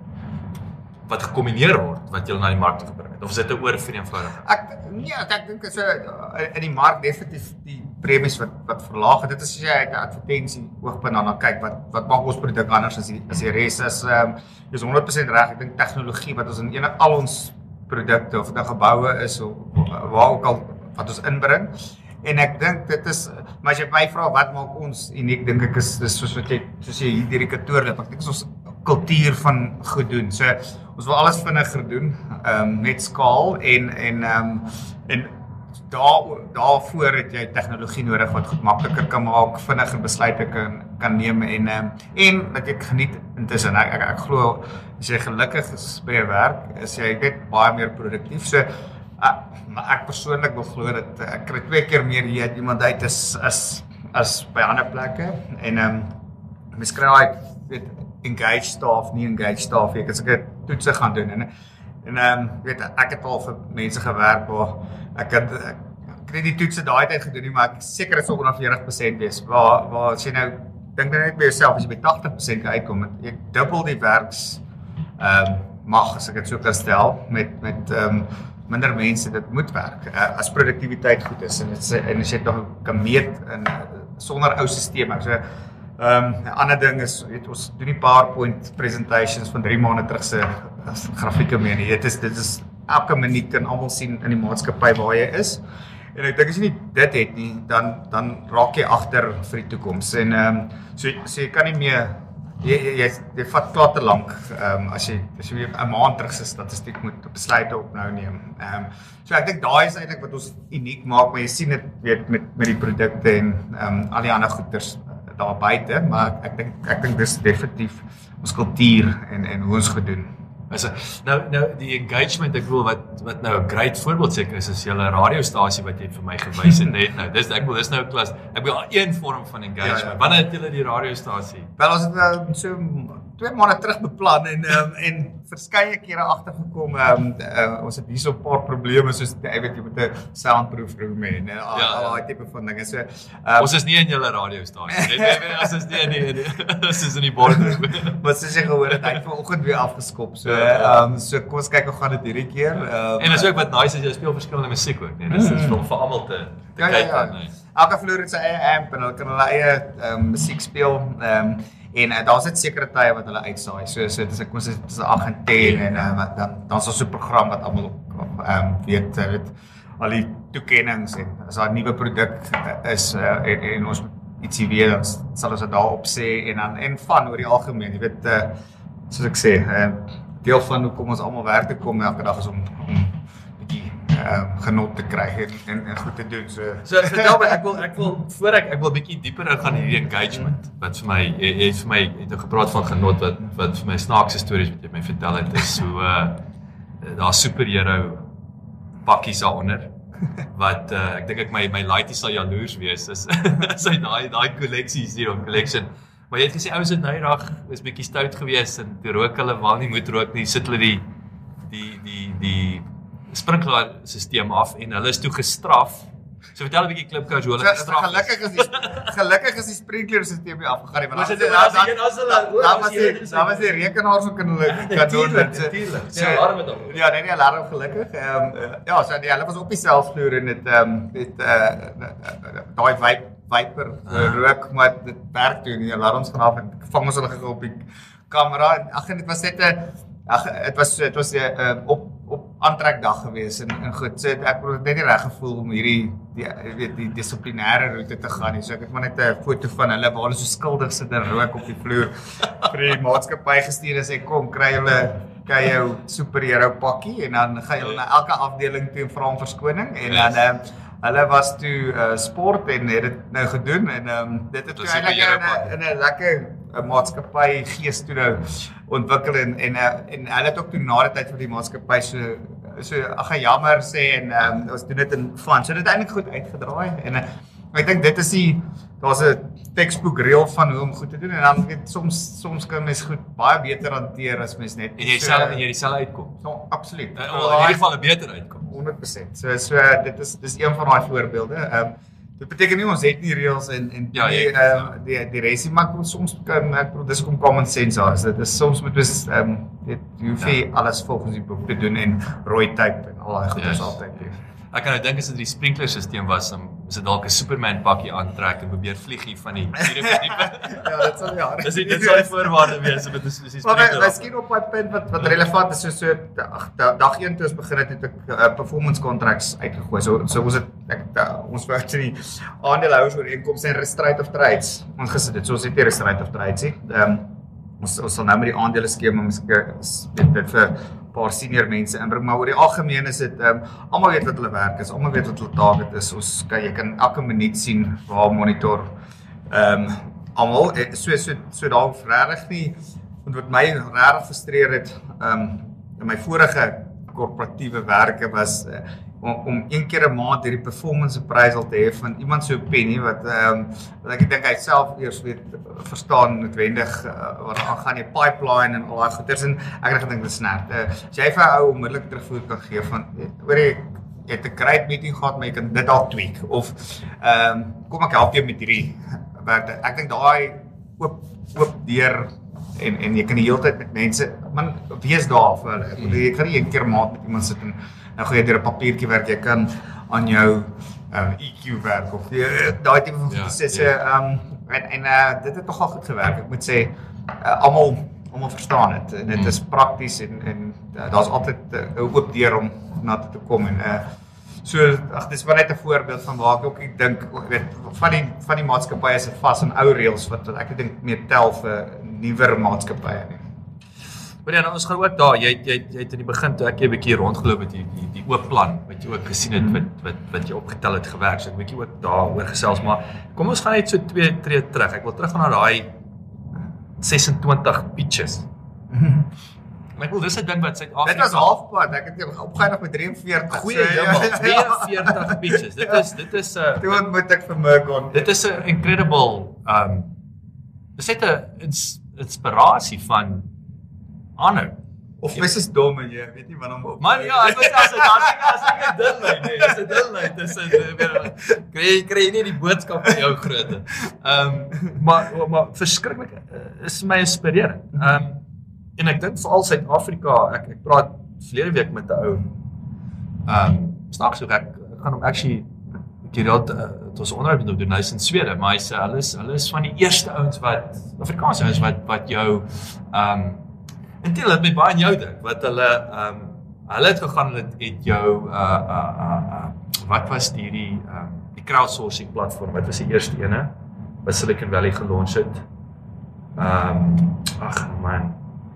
wat gekombineer word wat jy na die mark toe gebring het. Of is dit 'n oorvereenvoudiging? Ek nee, ek dink so in die mark definitief die premies wat wat verlaag het. Dit is as jy uit 'n advertensie oogpunt dan kyk wat wat maak ons produk anders as die as die res is ehm um, is honderd persent reg. Ek dink tegnologie wat ons in enige al ons produkte of dit nou geboue is of waar ook al wat ons inbring. En ek dink dit is maar as jy my vra wat maak ons uniek, dink ek is dis soos wat jy soos jy hierdie kantoor loop. Ek dink is ons kultuur van goed doen. So ons wil alles vinniger doen, ehm um, met skaal en en ehm um, en daar daarvoor het jy tegnologie nodig wat goed makliker kan maak, vinniger besluite kan kan neem en ehm um, en dat jy geniet intussen. Ek ek, ek glo as jy gelukkig is by jou werk, is jy net baie meer produktief. So uh, maar ek persoonlik wil glo dat ek kry twee keer meer hier uit iemand uit as as as by ander plekke en ehm um, mens kry daai weet engaged staff, nie engaged staff, ek het seker toetse gaan doen en en ehm um, weet ek het al vir mense gewerk waar ek het ek, ek het nie die toetse daai tyd gedoen nie, maar ek seker dit sou onder veertig persent wees. Waar waar as jy nou dink net by jouself as jy by tagtig persent kan uitkom, jy dubbel die werks ehm um, mag as ek dit so kan stel met met ehm um, minder mense dit moet werk uh, as produktiwiteit goed is en dit en as jy dit nog kan meet in sonder ou stelsels. So ehm um, 'n ander ding is weet ons doen die PowerPoint presentations van drie maande terug se grafieke mee nie. Dit is dit is elke minuut kan almal sien in die maatskappy waar jy is. En ek dink as jy nie dit het nie, dan dan raak jy agter vir die toekoms. En ehm um, so so jy kan nie meer jy jy jy, jy vat klaar te lank ehm um, as jy as jy 'n maand terug se statistiek moet besluite op nou neem. Ehm um, so ek dink daai is eintlik wat ons uniek maak, maar jy sien dit weet met met die produkte en ehm um, al die ander goeders daar buite, maar ek dink ek dink dis definitief ons kultuur en en hoe ons gedoen. Is nou nou die engagement ek wil wat wat nou 'n great voorbeeld seker is is julle radiostasie wat jy vir my gewys het net nou. Dis ek wil dis nou 'n klas. Ek wil een vorm van engagement. Ja, ja. Wanneer het julle die radiostasie? Wel ons het uh, so twee maande terug beplan en um, en verskeie kere agtergekom um, uh, ons het hier so 'n paar probleme soos jy weet jy moet 'n soundproof room hê en al Ja, al ja. daai tipe van dinge. So um, Ons is nie in julle radiostasie. Net nee, nee, as is nie nee, nee. Ons is in die boardroom. wat soos jy gehoor het, hy het vanoggend weer afgeskop. So ehm um, so kom ons kyk hoe gaan dit hierdie keer. Um, En is ook wat nice is jy speel verskillende musiek ook, nee. Dis dis vir vir almal te te Ja, ja, kyk ja. en nee. Elke vloer het sy eie amp en hulle kan hulle eie um, musiek speel. Um, en uh, daar's net sekere tye wat hulle uitsaai. So so dit is ek kon sê tussen agt en tien en uh, wat, dan dan is daar so 'n program wat almal ehm um, weet uh, weet al die toekennings en as daar 'n nuwe produk uh, is uh, en, en ons ietsie weet, dan sal ons dit daarop sê en dan en van oor die algemeen, jy weet, uh, soos ek sê, uh, deel van hoe kom ons almal werk te kom elke dag is om om bietjie uh, genot te kry en, en en goed te doen. So So vertel my, ek wil ek wil voor ek ek wil bietjie dieper ingaan in hierdie engagement wat vir my jy jy het vir my het nou gepraat van genot wat wat vir my snaakse stories wat jy my vertel het is so uh daar superhero pakkies daaronder wat uh, ek dink ek my my laaitie sal jaloers wees is is hy daai daai collecties hier op collection. Maar jy het gesê ouens het nou dag is bietjie stout geweest en toe rook hulle waar nie moet rook nie, sit hulle die die die die sprinkler stelsel af en hulle is toe gestraf. So vertel 'n bietjie Klipkous hoe hulle gestraf is. Gelukkig is die gelukkig is die sprinkler stelsel nie afgegaan nie, want dan dan as hulle dan was die dan was die rekenaar so kan hulle kan doen dit. So alarm het dan. Ja, nee, die alarm gelukkig. Ehm um, ja, so die hulle was op die selfvloer en dit ehm um, dit uh daai vibe viper uh, rook maar dit werk toe die alarms gaan af en vang ons hulle op die kamera en ag en dit was net 'n ag dit was dit was 'n uh, op op aantrekdag gewees en en goed so ek het net nie reg gevoel om hierdie die weet die dissiplinêre roete te gaan nie so ek het maar net 'n foto van hulle waar hulle so skuldig sit en rook op die vloer vir die maatskappy gestuur en sê kom kry hulle kry jou superhero pakkie en dan gaan julle na elke afdeling toe en vra om verskoning en dan ehm um, hulle was toe uh, sport en het dit nou gedoen en um, dit het toe eintlik in 'n lekker uh, maatskappy gees toe nou ontwikkel en en, uh, en hulle het ook toe na die tyd vir die maatskappy so so ag jammer sê en um, ons doen dit in van. So dit het eintlik goed uitgedraai en uh, ek dink dit is die daar's 'n textbook reel van hoe om goed te doen en dan weet soms soms kan mens goed baie beter hanteer as mens net en jy self en jy dieselfde uitkom. Ja, absoluut. Uh, in hierdie geval 'n beter uitkom. honderd persent. So so dit is dis een van daai voorbeelde. Ehm um, dit beteken nie ons het nie reëls en en ja, die ehm um, die die resie maar soms kan ek bedoel dis kom common sense daar. Dit is soms moet ons ehm um, dit jy hoef nie ja. alles volgens die boek te doen en rooi tape en al daai goed is altyd nie. Ek kan nou dink as dit die sprinkler stelsel was, dan is dit dalk 'n Superman pakkie aantrek en probeer vlieg hier van die vierde verdiepe. Ja, dit sal ja. Dis dit sal die voorwaarde wees om dit is die sprinkler. Maar miskien op my punt wat wat relevant is so so ag dag een toe ons begin het het ek uh, performance contracts uitgegooi. So so ons het ek uh, ons werk in die aandeelhouers ooreenkomste en restraint of trades. Ons gesit dit. So ons het nie restraint of trades nie. Ehm um, ons ons sal nou met die aandele skema miskien dit dit vir paar senior mense inbring, maar oor die algemeen is dit um, almal weet wat hulle werk is, almal weet wat hulle taak is. Ons kan jy kan elke minuut sien waar monitor ehm um, almal so so so daar regtig nie want wat my regtig frustreer het ehm um, in my vorige korporatiewe werke was uh, om, om een keer 'n maand hierdie performance appraisal te hê van iemand so 'n penny wat ehm um, wat ek dink hy self eers weet verstaan noodwendig uh, wat aangaan die pipeline en al daai goeders en ek het gedink dit is nerd. Uh, as jy vir 'n ou onmiddellik terugvoer kan gee van hoor jy jy het 'n great meeting gehad maar jy kan dit al tweak of ehm um, kom ek help jou met hierdie werk. Ek dink daai oop oop deur en en jy kan die hele tyd met mense man wees daar vir hulle. Ek bedoel jy kan nie een keer 'n maand met iemand sit en nou gaan jy deur 'n papiertjie werk. Jy kan aan jou um, E Q werk of daai tipe van prosesse ja, um en en uh, dit het nogal goed gewerk. Ek moet sê uh, almal almal verstaan dit. En dit is prakties en en uh, daar's altyd 'n uh, oop deur om na toe te kom en uh, so ag dis maar net 'n voorbeeld van waar ek ook ek dink weet van die van die maatskappye is vas aan ou reëls wat wat ek dink meer tel vir nuwer maatskappye nie. Maar ja, nou, ons gaan ook daar, jy het, jy het, jy het in die begin toe ek jy 'n bietjie rondgeloop met die, die, die oop plan, wat jy ook gesien het, wat, wat, wat jy opgetel het gewerk, so ek bietjie ook daar oor gesels, maar kom ons gaan net so twee tree terug, ek wil terug gaan na daai sesentwintig pitches. Maar ek wil dis 'n ding wat Suid-Afrika... Dit was halfpad, ek het opgeëindig met drie en veertig. Goeie hemel, twee en veertig pitches, dit is, dit is... Uh, Toe ontmoet ek vir Mergon. Dit is 'n incredible, um, dis net 'n ins, inspirasie van ander. Of mens is dom en jy weet nie wat om op. Man ja, ek was as dit as ek as ek 'n ding lê, nee, dis 'n ding lê, dis 'n kry kry nie die boodskap van jou grootte. Ehm um, maar maar verskriklik is my inspirerend. Ehm um, en ek dink veral Suid-Afrika, ek ek praat verlede week met 'n ou. Ehm um, snaaks ook ek, ek gaan hom actually Gerald, dit was onderhoud met doen, hy is in Swede, maar hy sê hulle is hulle is van die eerste ouens wat Afrikaanse ouens wat wat jou ehm um, en dit het my baie aan jou dink, wat hulle, um, hulle het gegaan, het, het jou, uh, uh, uh, uh, wat was die, die, um, die crowdsourcing platform, wat was die eerste ene? by Silicon Valley gelaunch het. Ehm um, ag man.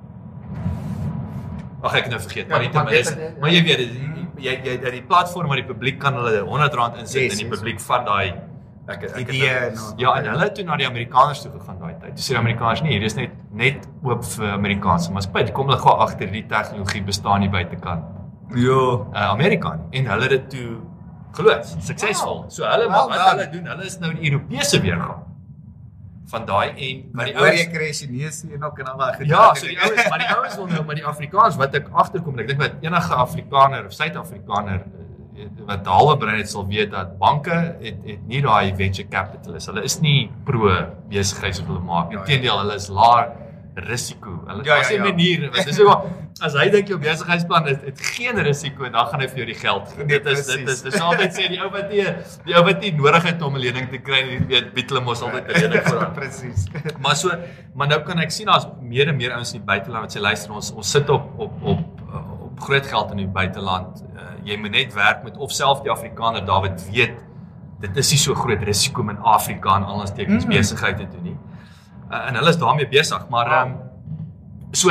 Ag ek het nou vergeet, maar nie te maar, is, maar jy weet, jy jy jy die platform waar die publiek kan hulle honderd rand insit yes, en die yes. publiek van daai ek ek die het nou, ja, en hulle het toe na die Amerikaners toe gegaan daai tyd. Toe sê die Amerikaners nie, hier is net net oop vir Amerikaanse maatskappye. Kom hulle gou agter die tegnologie bestaan nie buitekant. Ja, uh, Amerika nie. En hulle het dit toe geloof, suksesvol. Wow. So hulle well, wat dan. hulle doen, hulle is nou die Europese weergawe van daai en maar die ouens kry Chinese en ook en al daai ja, so die ouens, maar die ouens wil nou maar die Afrikaners wat ek agterkom, ek dink wat enige Afrikaner of Suid-Afrikaner wat halwe brein het sal weet dat banke het het nie daai venture capitalists. Hulle is nie pro besigheids of hulle maak. Inteendeel, hulle is laer risiko. Hulle ja, as 'n ja, ja. manier, want dis so as hy dink jou besigheidsplan het, het geen risiko, dan gaan hy vir jou die geld gee. Dit is dit is dis altyd sê die ou wat nie die ou wat nie nodig het om 'n lening te kry, weet bied hulle mos altyd 'n lening vir hom. Presies. Maar so, maar nou kan ek sien daar's meer en meer ouens in die buiteland wat sê luister ons ons sit op op op op groot geld in die buiteland. Uh, jy moet net werk met of self die Afrikaner David weet dit is nie so groot risiko om in Afrika en anders tekens mm. besigheid te doen nie. Uh, en hulle is daarmee besig, maar ehm um, so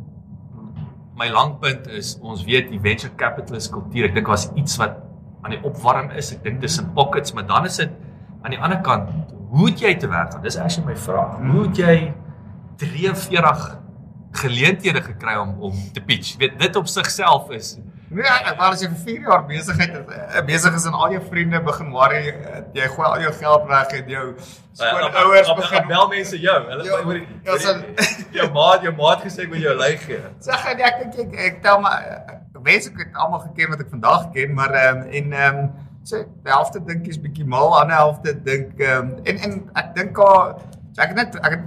my langpunt is ons weet die venture capitalist kultuur, ek dink was iets wat aan die opwarm is. Ek dink dis in pockets, maar dan is dit aan die ander kant, hoe het jy te werk gaan? Dis actually my vraag. Hoe het jy drie en veertig geleenthede gekry om om te pitch? Weet dit op sigself is nee, ek wou as jy vir vier jaar besigheid besig is en al jou vriende begin worry, jy gooi al jou geld weg en jou skoonouers uh, begin bel mense jou. Hulle oor jou maat, jou maat gesê ek wil jou lei gee. Sê nee, ek dink ek, ek tel maar mense ek het almal geken wat ek vandag ken, maar um, en ehm um, so die helfte dink is bietjie mal, ander helfte dink ehm um, en en ek dink al so ek net ek het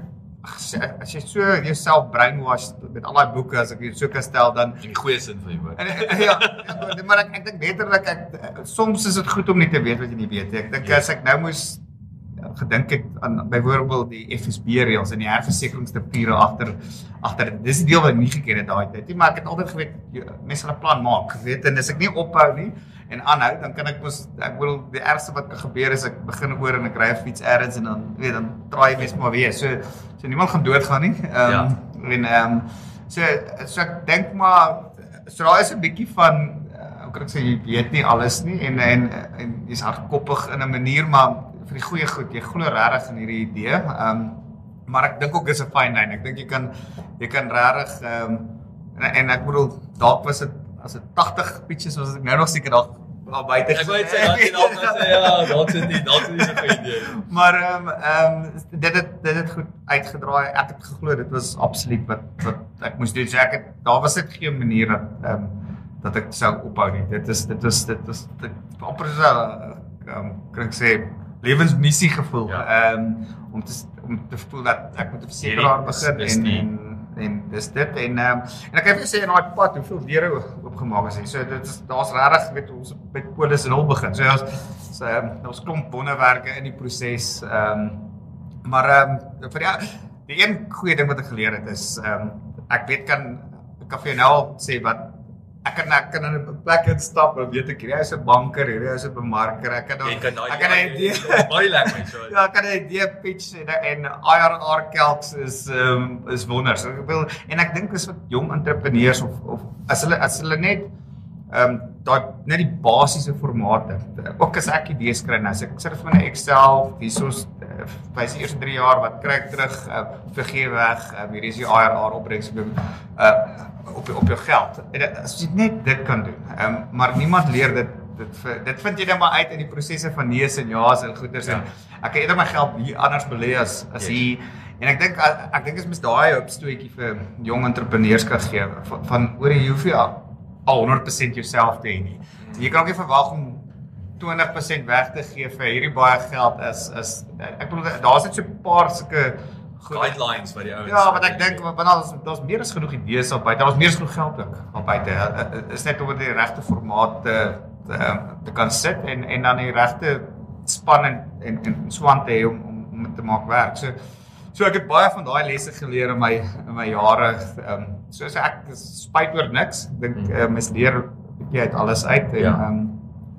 as jy so jouself brainwash met al daai boeke, as ek dit so kan stel, dan in die goeie sin van die woord. Ja, maar ek, ek dink letterlik ek soms is dit goed om nie te weet wat jy nie weet nie. Ek dink yes. as ek nou moes gedink het aan byvoorbeeld die F S B reëls en die herversekeringsstrukture agter agter dis die deel wat ek nie geken het daai tyd nie, maar ek het altyd geweet mense hulle plan maak, weet en as ek nie ophou nie en aanhou, dan kan ek mos ek bedoel die ergste wat kan gebeur is ek begin oor en ek ry 'n fiets ergens en dan weet dan draai mens maar weer. So so niemand gaan doodgaan nie. Ehm um, ja. en ehm um, so so ek dink maar so daar is 'n bietjie van hoe kan ek sê jy weet nie alles nie en en en jy's hardkoppig in 'n manier, maar vir die goeie goed, jy glo regtig in hierdie idee. Ehm um, maar ek dink ook dis 'n fine line. Ek dink jy kan jy kan regtig ehm um, en, en ek bedoel dalk was dit as dit tagtig pitches was ek nou nog seker dalk al buite. Ek wou net sê dat jy dalk sê ja, dalk sit nie, dalk is nie so 'n goeie idee. Maar ehm um, ehm um, dit het dit het goed uitgedraai. Ek het geglo dit was absoluut wat wat ek moes doen. So ek het daar was dit geen manier dat ehm um, dat ek sou ophou nie. Dit is dit was dit was dit amper so ehm um, kan ek sê lewensmissie gevoel. Ehm ja. um, om te om te voel dat ek moet 'n versekeraar begin is, is en, en en dis dit en ehm um, en ek kan vir sê in daai pad hoeveel deure oopgemaak is. So dit is daar's regtig weet ons met polis en al begin. So ons so ehm um, ons klomp wonderwerke in die proses. Ehm um, maar ehm um, vir die, die een goeie ding wat ek geleer het is ehm um, ek weet kan ek kan vir jou nou sê wat ek kan ek kan in 'n plek instap en weet ek hier is 'n banker, hier is 'n bemarker, ek kan ek kan ek kan 'n idee baie lekker so. Ja, ek kan 'n idee pitch en en I R R calcs is ehm um, is wonder. So ek wil en ek dink is wat jong entrepreneurs of of as hulle as hulle net ehm um, daai net die basiese formate. Ook as ek idees kry nou, as ek sit vir 'n Excel, hiersoos vir die eerste drie jaar wat kry ek terug, uh, vergee weg, um, hier is die I R R opbrengs uh op op jou geld. En as jy net dit kan doen. Ehm um, maar niemand leer dit dit dit vind jy net maar uit in die prosesse van nees en ja's en goeders ja. en ek kan eerder my geld hier anders belê as as hier en ek dink ek dink is mis daai opstootjie vir jong entrepreneurs kan gee van, van oor jy hoef jy al honderd persent jouself te hê nie. Jy kan ook nie verwag om twintig persent weg te gee vir hierdie baie geld as as ek bedoel daar's net so 'n paar sulke guidelines vir die ouens. Ja, wat ek dink want daar's daar's meer as genoeg idees al buite. Daar's meer as genoeg geld ook al buite. Is net om die regte formaat te te, te kan sit en en dan die regte span en en, en swant te hê om om om dit te maak werk. So so ek het baie van daai lesse geleer in my in my jare. Ehm um, so as ek spyt oor niks. Ek dink mm. uh, mens leer bietjie uit alles uit en ehm ja. um,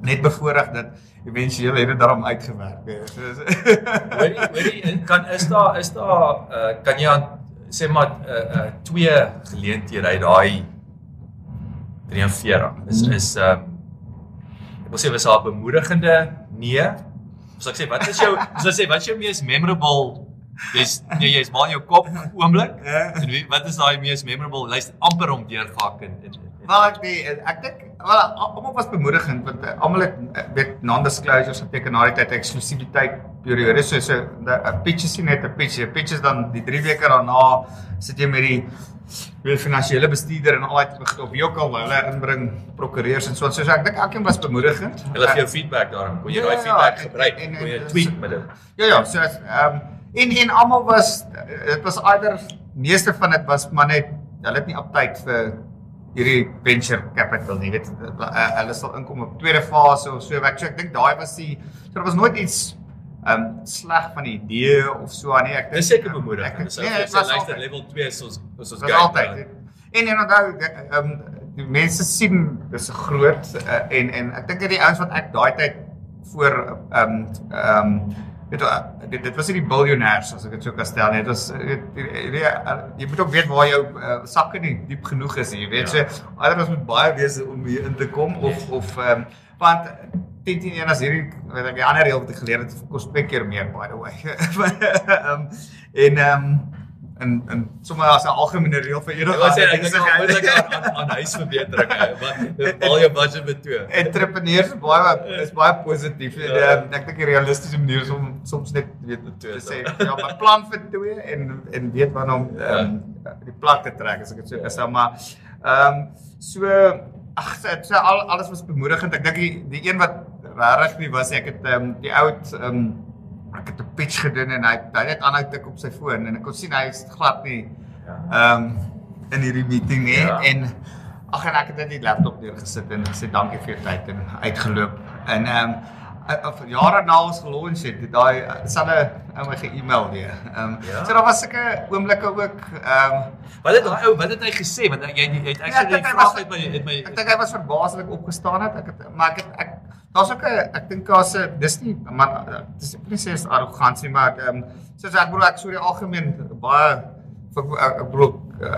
net bevoorreg dat eventueel het dit daarom uitgewerk. Hoorie, hoorie, kan is daar is daar uh, kan jy aan sê maar uh, uh, twee geleenthede uit daai drieënveertig is is um, ek wil sê was daar bemoedigende nee. So ek sê wat is jou so ek sê wat is jou mees memorable Jy's nee, jy's maar in jou kop oomblik. En wie, wat is daai mees memorable? Luister amper om deurgehak en en Wel ek nee, ek dink wel almal was bemoedigend want uh, almal het weet non-disclosures geteken na die tyd eksklusiwiteit periode so so 'n pitch is net 'n pitch. 'n Pitch is dan die drie weke daarna sit jy met die weer finansiële bestuurder en al daai op wie ook al hulle inbring prokureurs en so so, so ek dink elkeen was bemoedigend. Hulle gee jou feedback daarom. Kon jy daai feedback gebruik? Kon jy tweet met dit? Ja ja, so ehm um, en en almal was dit was either meeste van dit was maar net hulle het nie aptyd vir hierdie venture capital nie, weet hulle sal inkom op tweede fase of so, ek so ek dink daai was die so daar was nooit iets ehm um, sleg van die idee of so nee, ek dink dis seker bemoedigend. Dis nee, dit was luister level twee is ons is ons geld altyd. En en onthou ehm um, die mense sien dis 'n groot uh, en en ek dink dat die ouens wat ek daai tyd voor ehm um, ehm um, weet jy dit, dit was nie die biljoenêrs as ek dit so kan stel nie. Dit was weet, jy moet ook weet waar jou uh, sakke nie diep genoeg is, jy weet ja. So anders moet baie wees om hier in te kom of yes. of ehm um, want tien tien een as hierdie weet ek die ander reël wat ek geleer het kos twee keer meer by the way. um, en ehm um, en en sommer as 'n algemene reël vir enige wat sê ek dink al moet ek aan aan huisverbetering wat al jou budget met toe. Entrepreneurs is baie is baie positief. Ja. En ek dink die realistiese manier is om soms net weet te sê ja, maar plan vir twee en en weet wanneer om um, die plak te trek as ek dit so kan sê, maar ehm um, so ag so al alles was bemoedigend. Ek dink die die een wat regtig nie was ek het um, die oud ehm um, ek het 'n pitch gedoen en hy hy het aanhou tik op sy foon en ek kon sien hy is glad nie ehm um, in hierdie meeting nie ja. En ag en ek het net die laptop neergesit en gesê dankie vir jou tyd en uitgeloop en ehm um, jare na ons gelunch het daai selfe ou my ge-email weer. Ehm um, ja. So daar was sulke oomblikke ook ehm um, wat het daai ou wat het hy gesê want jy jy het actually die vraag uit my het my ek dink hy was verbaas dat ek opgestaan het ek het maar ek het ek daar's ook 'n ek dink daar's 'n dis nie maar dis nie sê is arrogansie maar ehm um, soos ek bedoel ek sou die algemeen baie ek bedoel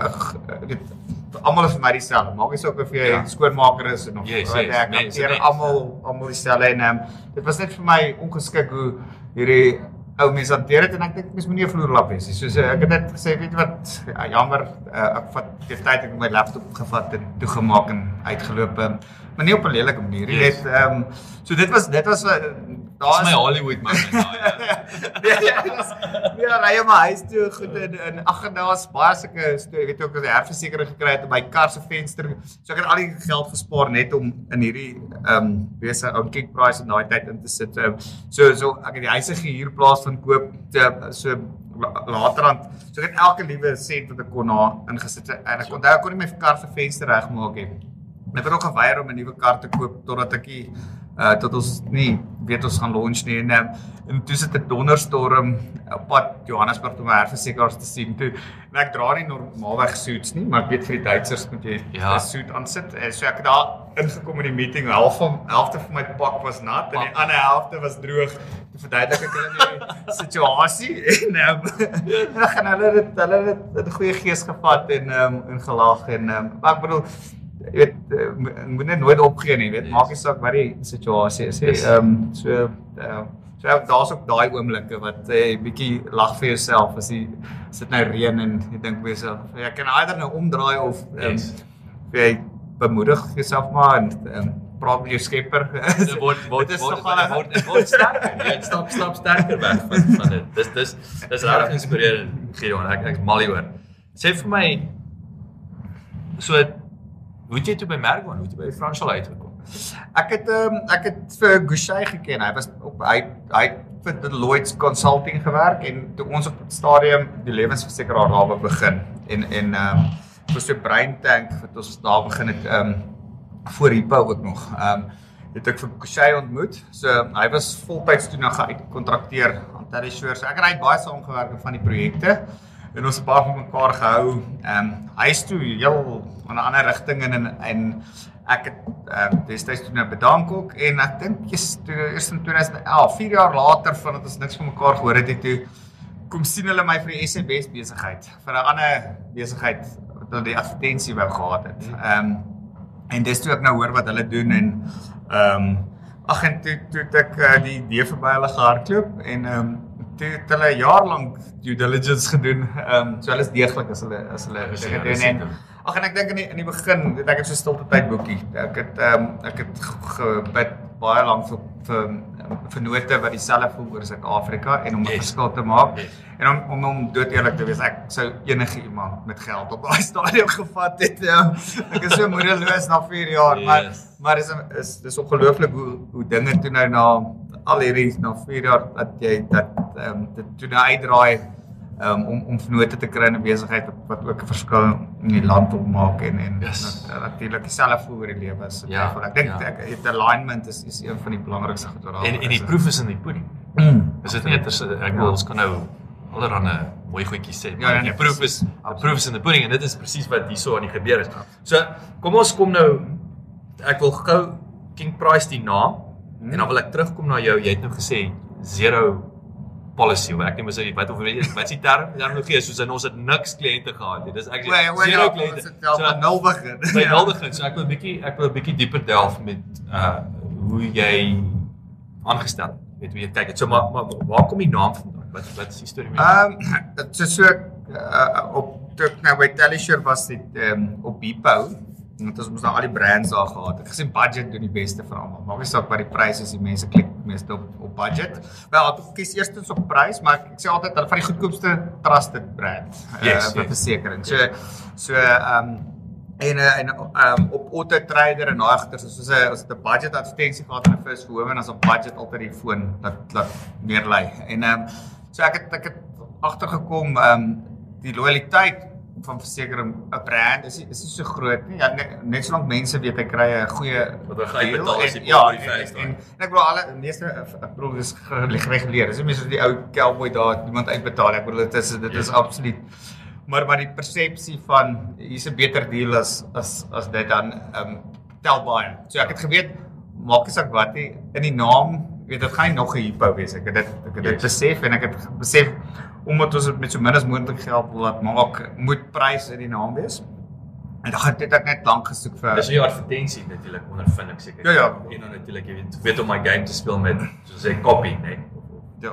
dit almal is vir my dieselfde maak nie saak of jy ja. skoonmaker is en of yes, wat yes, ek hanteer almal almal dieselfde en ehm um, dit was net vir my ongeskik hoe hierdie ou mense hanteer dit en ek dink mens moenie 'n vloerlap wees nie. Soos ek het net gesê weet jy wat ja, jammer uh, ek vat die tyd ek my laptop gevat en toegemaak en uitgeloop um, maar nie op 'n lelike manier nie. Yes. Net ehm um, so dit was dit was uh, daar is my Hollywood moment daai ja. Ja, ry jy maar huis toe goed en en ag en daar's baie sulke storie weet jy ook as jy herversekering gekry het op my kar se venster. So ek het al die geld gespaar net om in hierdie ehm um, besig ou kick price in daai tyd in te sit. Um, so so ek het die huise gehuur plaas van koop te, so later aan. So ek het elke liewe sent wat ek kon na ingesit en ek onthou ek kon nie my kar se venster regmaak nie. Ek het ook geweier om 'n nuwe kar te koop totdat ek die uh tot ons nie weet ons gaan launch nie en um, en toe sit 'n donderstorm op pad Johannesburg om herversekeraars te sien toe en ek dra nie normaalweg suits nie maar ek weet vir die Duitsers moet jy 'n ja. suit aansit en so ek het daar ingekom in die meeting half van helfte van my pak was nat en die ander helfte was droog te verduidelik ek hulle die situasie en um, en dan gaan hulle dit hulle het 'n goeie gees gevat en um, en gelag en um, maar ek bedoel jy weet uh, moet net nooit opgee nie weet yes. Maak nie saak wat die situasie is ehm yes. um, so uh, so daar's ook daai oomblikke wat jy uh, bietjie lag vir jouself as jy sit nou reën en jy dink vir jouself jy kan either nou omdraai of um, yes. jy bemoedig jouself maar en um, praat met jou skepper dit word word dit word word word sterker jy stap stap sterker weg van van dit dis dis dis regtig inspirerend Gideon ek ek's mal hieroor sê vir my so hoe het jy toe by Mergon, hoe het jy by Franschal uitgekom? Ek het um, ek het vir Gouchee geken. Hy was op hy hy het vir Deloitte Consulting gewerk en toe ons op die stadium die lewensversekeraar daar begin en en ehm um, vir so 'n brain tank wat ons daar begin het ehm um, voor Hippo ook nog. Ehm um, het ek vir Gouchee ontmoet. So hy was voltyds toe nou gekontrakteer aan Terry Shores. So ek en hy het baie saamgewerk van die projekte. En ons het baie van mekaar gehou. Ehm um, hy is toe heel in 'n ander rigting en en ek het um, destyds toe nou bedank ook en ek dink eers in twintig elf, vier jaar later vandat ons niks van mekaar gehoor het, het toe kom sien hulle my vir die S M S besigheid, vir 'n ander besigheid wat hulle die advertensie wou gehad het. Um, en dis toe ek nou hoor wat hulle doen en um, ag en toe toe het ek uh, die idee verby hulle gehardloop en um, toe het hulle 'n jaar lank due diligence gedoen. Um, so hulle is deeglik as hulle as hulle dinge doen en ag en ek dink in die in die begin, weet ek het so stilte tyd boekie. Ek het um, ek het gebid baie lank vir vir vennote wat dieselfde voel oor Suid-Afrika en om 'n yes. verskil te maak. Yes. En om om om dood eerlik te wees, ek sou enige iemand met geld op daai stadium gevat het. Ja. Ek is so moedeloos na vier jaar, yes. maar maar is is dis ongelooflik hoe hoe dinge toe nou na al hierdie na vier jaar dat jy dat ehm um, dit toe nou uitdraai um, om om vennote te kry in 'n besigheid wat, wat ook 'n verskil in die land opmaak en en yes. natuurlik dieselfde voel oor die lewe is. Ja, ek dink ja. ek alignment is is een van die belangrikste goed wat daar is. En en die proef is in die pudding. Mm. Is dit net as ek wil ons kan nou allerhande mooi goedjies sê. Ja, die proef is die proef is in die pudding en dit is presies wat hierso aan die gebeur is. So, kom ons kom nou ek wil gou King Price die naam hmm. en dan wil ek terugkom na jou. Jy het nou gesê zero policy. Ek net moet sê wat of wat is die term? Terminologie soos in ons het niks kliënte gehad nie. Dis actually well, zero kliënte. Dit is van nul begin. By nul begin. So ek wil 'n bietjie ek wil 'n bietjie dieper delf met uh hoe jy aangestel het, hoe jy kyk. So maar, maar waar kom die naam vandaan? Wat wat is die storie met? Ehm um, dit is so uh, op toe nou by Teleshare was dit um, op Bepo. Want ons moes nou al die brands daar gehad. Ek gesê budget doen die beste vir almal. Maak nie saak wat die pryse is, die mense klik meeste op op budget. Wel, ek kies eerstens op prys, maar ek sê altyd hulle van die goedkoopste trusted brand yes, uh, vir yes. versekering. So so ehm um, en en um, op Auto Trader en daai agter soos 'n as dit 'n budget advertensie gehad in 'n First Home en as op budget altyd die foon dat dat meer lei. En ehm um, so ek het ek het agtergekom ehm um, die loyaliteit van versekering 'n brand is is nie so groot nie. Ja, net, net solank mense weet hy kry 'n goeie wat hy gaan betaal as die ja, en, en, en, en ek bedoel alle meeste ek bedoel dis gereguleer. Dis nie meer soos die ou cowboy daar iemand uitbetaal. Ek bedoel dit is dit is ja. absoluut maar maar die persepsie van hier's 'n beter deal as as as dit dan ehm um, tel baie. So ek het geweet maak nie saak wat nie in die naam, weet dit gaan nie nog 'n hypo wees. Ek het dit ek het dit yes. besef en ek het besef omdat ons met so min as moontlik geld wil laat maak, moet prys in die naam wees. En dan het ek net lank gesoek vir dis jou advertensie natuurlik ondervind ek seker. Ja ja, en dan natuurlik jy weet weet om my game te speel met soos sê copy, né? Ja.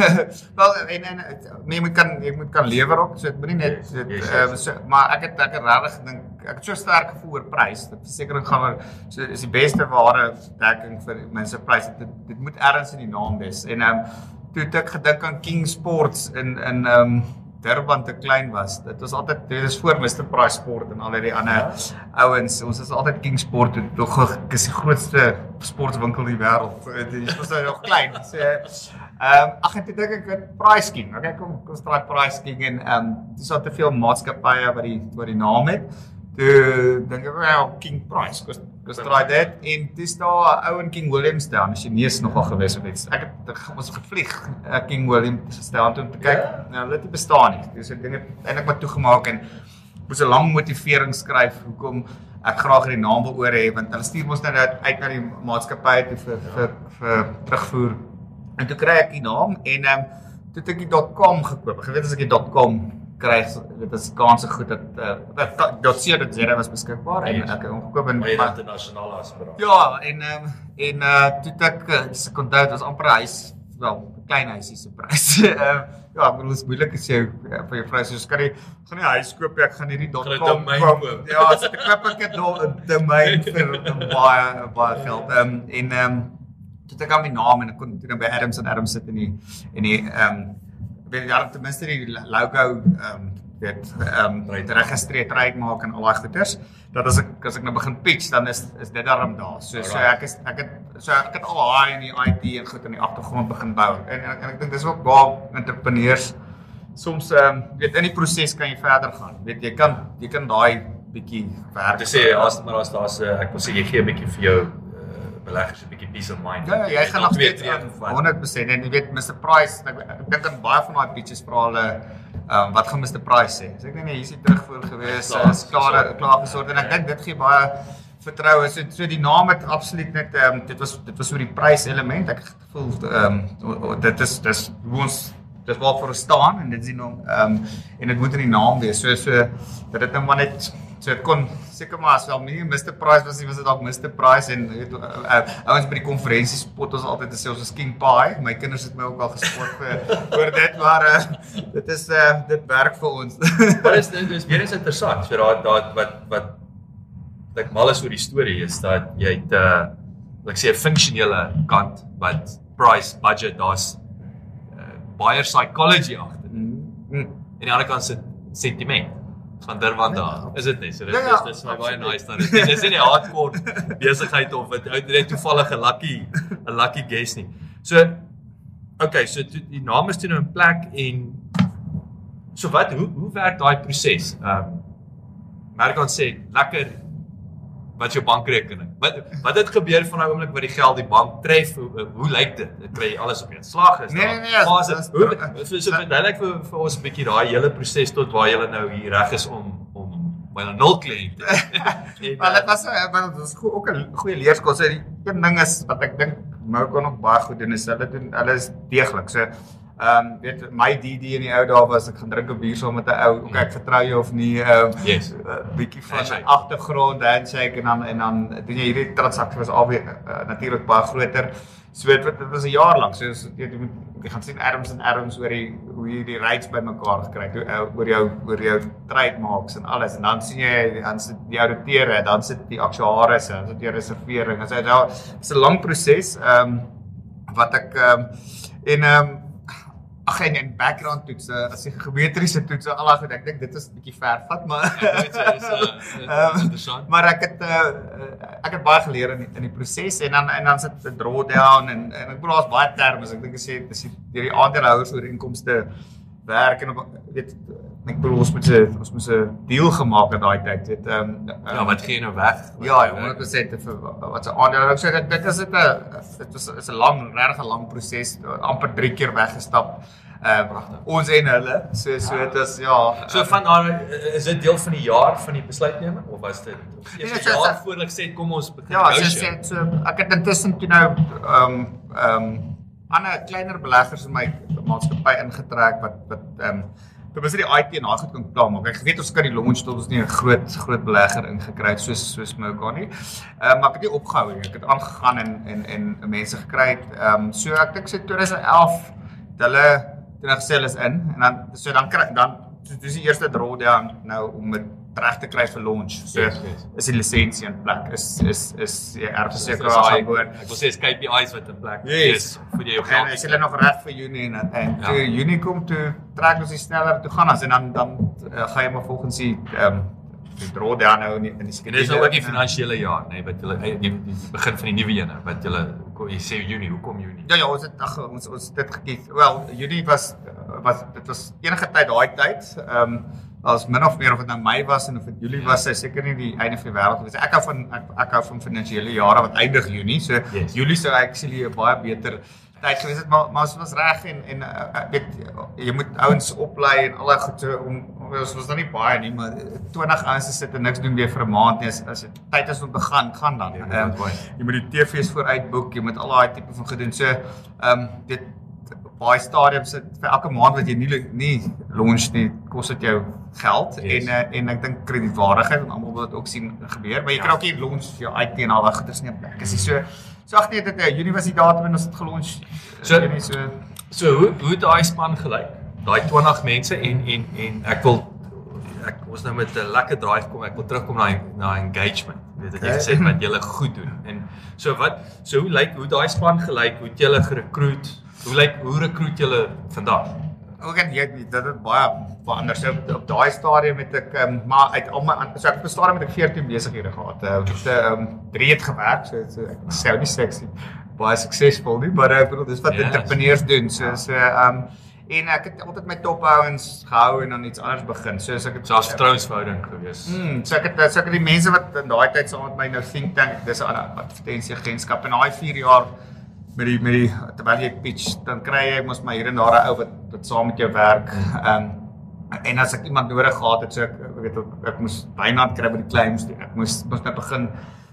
Wel en en nee, jy kan jy moet kan lewer ook. So dit moenie net dit yes, yes, yes. Um, so, maar ek het ek het regtig gedink ek het so sterk gevoel oor prys. Dat versekering gaan maar so is die beste ware dekking vir mense pryse. Dit dit moet ergens in die naam wees. En ehm um, toe het ek gedink aan King Sports in in ehm um, Durban te klein was. Dit was altyd dit is voor Mister Price Sport en al die ander ja. ouens. Ons is altyd King Sport en tog is die grootste sportwinkel in die wêreld. Dit was nou nog klein. So ehm um, ag ek dink ek het Price King. Okay, kom kom straat Price King en ehm um, dis al te veel maatskappye wat die wat die naam het. Toe dink ek wel King Price. Kos kos draai dit en dis daar 'n ou in King Williams daar. As jy nie eens nogal gewees het iets. Ek het ons gevlieg uh, King Williams gestaan toe om te kyk. Ja. Nou hulle het nie bestaan nie. Dis ek dinge eintlik maar toegemaak en moes 'n lang motivering skryf hoekom ek graag die naam wil oor hê want hulle stuur ons nou uit na die maatskappy toe vir ja. vir, vir terugvoer. En toe kry ek die naam en ehm um, toe het ek die .com gekoop. Jy weet as ek die .com kry, dit is kanse goed dat uh, dat .co .za was beskikbaar en ek het hom gekoop in internasionale aspirasie. Ja, en ehm um, en uh toe ek se kon onthou dit was amper 'n huis, wel 'n klein huisie se prys. Ehm ja, ek bedoel dit is moeilik as jy vir jou vrou sê, so kan jy gaan nie 'n huis koop, ek gaan hierdie .com koop. Ja, so ek koop ek 'n domein vir baie baie geld. Ehm um, en ehm um, toe ek aan my naam en ek kon toe by Adams and Adams sit in die in die ehm um, weet jy ten minste die logo ehm um, weet ehm um, registreer trek maak en al daai goeders. Dat as ek as ek nou begin pitch dan is is dit daarom daar. So so ek is ek het so ek het al daai in die I T en goed in die agtergrond begin bou. En en, en ek dink dis ook waar entrepreneurs soms ehm um, weet in die proses kan jy verder gaan. Weet jy kan jy kan daai bietjie werk. Dis sê as maar as daar's ek wil sê jy gee 'n bietjie vir jou beleggers 'n bietjie peace of mind. Ja, jy gaan nog steeds honderd persent en jy weet Mister Price, ek, ek dink aan baie van daai pitches vra hulle um, wat gaan Mister Price sê. So ek dink nee, hier is hy terugvoer gewees, is klaar klaar gesorg en ek dink dit gee baie vertroue. So, so die naam het absoluut net um, dit was dit was oor die pryselement. Ek het gevoel um, dit is dis hoe ons dis waarvoor ons staan en dit is die naam um, en dit moet in die naam wees. So so dat dit nou maar net so dit kon seker maar as wel nie mister Price was nie, was dit dalk mister Price en weet uh, ouens by die konferensie spot ons altyd sê ons is King Pie. My kinders het my ook al gespot vir oor dit, maar uh, dit is uh, dit werk vir ons. Maar dis dis weer eens interessant. So daar daar wat wat ek mal is oor die storie is dat jy het uh ek sê 'n funksionele kant wat price budget daar's uh, buyer psychology agter. Mm. Mm. En die ander kant sit sentiment van Durban daar. Is dit nie? So dit ja, ja, is dis my baie nice dat dit dis nie die hardcore besigheid of dit net toevallig 'n lucky 'n lucky guess nie. So okay, so to, die naam is toe nou in plek en so wat hoe hoe werk daai proses? Ehm um, Merkan sê lekker wat is jou bankrekening? Wat wat het gebeur van daai oomblik wat die geld die bank tref? Hoe, hoe lyk dit? Kry jy alles op een slag? Is nee, nee, nee, fase? Hoe so so verduidelik vir vir ons 'n bietjie daai hele proses tot waar jy nou hier reg is om om by 'n nul kliënte. Maar dit was maar dit was ook 'n goeie leerskool. So die een ding is wat ek dink Merkan nog baie goed doen is hulle doen hulle is deeglik. So Ehm um, weet my D D in die ou dae was ek gaan drink 'n bier saam met 'n ou. Okay, ek vertrou jou of nie. Ehm um, yes. uh, bietjie van sy agtergrond handshake en dan en dan doen jy hierdie transaksie was albei uh, natuurlik baie groter. So dit, dit was 'n jaar lank. So jy moet jy gaan sien Adams en Adams oor die hoe jy die rates bymekaar gekry het uh, oor jou oor jou trademarks en alles en dan sien jy dan sit die ouditeure, dan sit die aktuaries, dan sit die reservering. So dit is 'n lang proses ehm um, wat ek ehm um, en ehm um, ag en en background toets, as jy geometriese toets, al daai goed, ek dink dit is 'n bietjie ver vat, maar ja, dit is uh, interessant. Maar ek het uh, ek het baie geleer in die, in die proses en dan en dan sit 'n drawdown en en ek bedoel daar's baie terme, ek dink ek sê dis deur die aandeelhouers oor inkomste werk en op weet ek bedoel ons moet 'n ons moet 'n deal gemaak het daai tyd, weet ehm um, ja, wat gee jy nou weg? Ja, honderd persent vir wat se aandeel. Ek sê dit dit is dit 'n dit was is 'n lang, regtig 'n lang proses, amper drie keer weggestap. Ehm uh, ons en hulle. So so dit is ja. So van daar is dit deel van die jaar van die besluitneming of was dit eers 'n nee, so, jaar so, voordat sê kom ons begin ja, jou so, so, so ek het intussen toe nou ehm um, ehm um, ander kleiner beleggers in my maatskappy ingetrek wat wat ehm um, Dit was die I T en daai goed kan klaar maak. Ek weet ons kan die launch tot ons nie 'n groot groot belegger ingekry het soos soos Merkan nie. Ehm uh, maar ek het nie opgehou nie. Ek het aangegaan en en en mense gekry het. Ehm um, so ek dink so twintig elf hulle toe gesê hulle is in en dan so dan kry dan dis die eerste drawdown nou om dit reg te kry vir launch. So yes, yes. is die lisensie in plek. Is is is ja, erfseker is aan hy- boord. Ek wil sê is K P Is wat in plek Yes. is vir jou En geld. is hulle nog reg vir Junie en en Ja. toe Junie kom toe trek ons die sneller toe gaan as en dan dan uh, gaan jy maar volgens die ehm um, die drawdown nou in die, in die En skedule. dis nou ook die finansiële jaar, nê, nee, wat julle die, die, die begin van die nuwe ene, wat julle jy sê Junie, hoekom Junie? Ja ja, ons het ag ons ons het dit gekies. Wel, Junie was was dit was enige tyd daai tyd. Ehm um, as min of meer of dit nou Mei was en of dit Julie was, is seker nie die einde van die wêreld gewees. Ek hou van ek, ek hou van finansiële jare wat eindig Junie. So Yes. Julie sou actually 'n baie beter tyd gewees het, maar maar ons was reg en en uh, weet jy moet ouens oplei en al daai goed so om ons was dan nie baie nie, maar twintig ouens te sit en niks doen weer vir 'n maand nie. As as dit tyd is om te gaan, gaan dan. Ja, Ehm um, jy moet die T V's vooruit boek, jy moet al daai tipe van gedoen. So ehm um, dit baie stadiums sit vir elke maand wat jy nie nie launch nie, kos dit jou geld Yes. en uh, en ek dink kredietwaardigheid en almal wil dit ook sien gebeur, maar jy Ja. kry ook nie launch vir jou I T en al daai goeders nie in plek. Is nie so so ag nee, dit uh, Junie was die datum en ons het gelaunch. So- Junie so So hoe hoe het daai span gelyk? Daai twintig mense en en en ek wil ek ons nou met 'n lekker draai gekom. Ek wil terugkom na na engagement. Weet ek jy Okay. gesê het wat julle goed doen. En so wat so hoe lyk hoe daai span gelyk? Hoe het julle gerekruut? Hoe lyk hoe rekruut julle vandag? ook en jy dit het baie verander. So op, op daai stadium het ek um, maar uit al my so ek op 'n stadium het ek veertien besighede gehad. Uh, het ehm um, drie het gewerk, so, so ek sê nie sexy baie suksesvol nie, maar ek bedoel dis wat Yes. entrepreneurs doen. So so ehm um, en ek het altyd my topouens gehou en dan iets anders begin. So as ek het So 'n vertrouensverhouding gewees. Mm, so ek het so ek het die mense wat in daai tyd saam met my nou think tank, dis 'n advertensieagentskap en daai vier jaar met die met die terwyl jy pitch, dan kry jy mos maar hier en daar 'n ou wat wat saam met jou werk. Ehm um, en as ek iemand nodig gehad het, so ek ek weet ook ek moes byna kry by die claims, ek moes moes net begin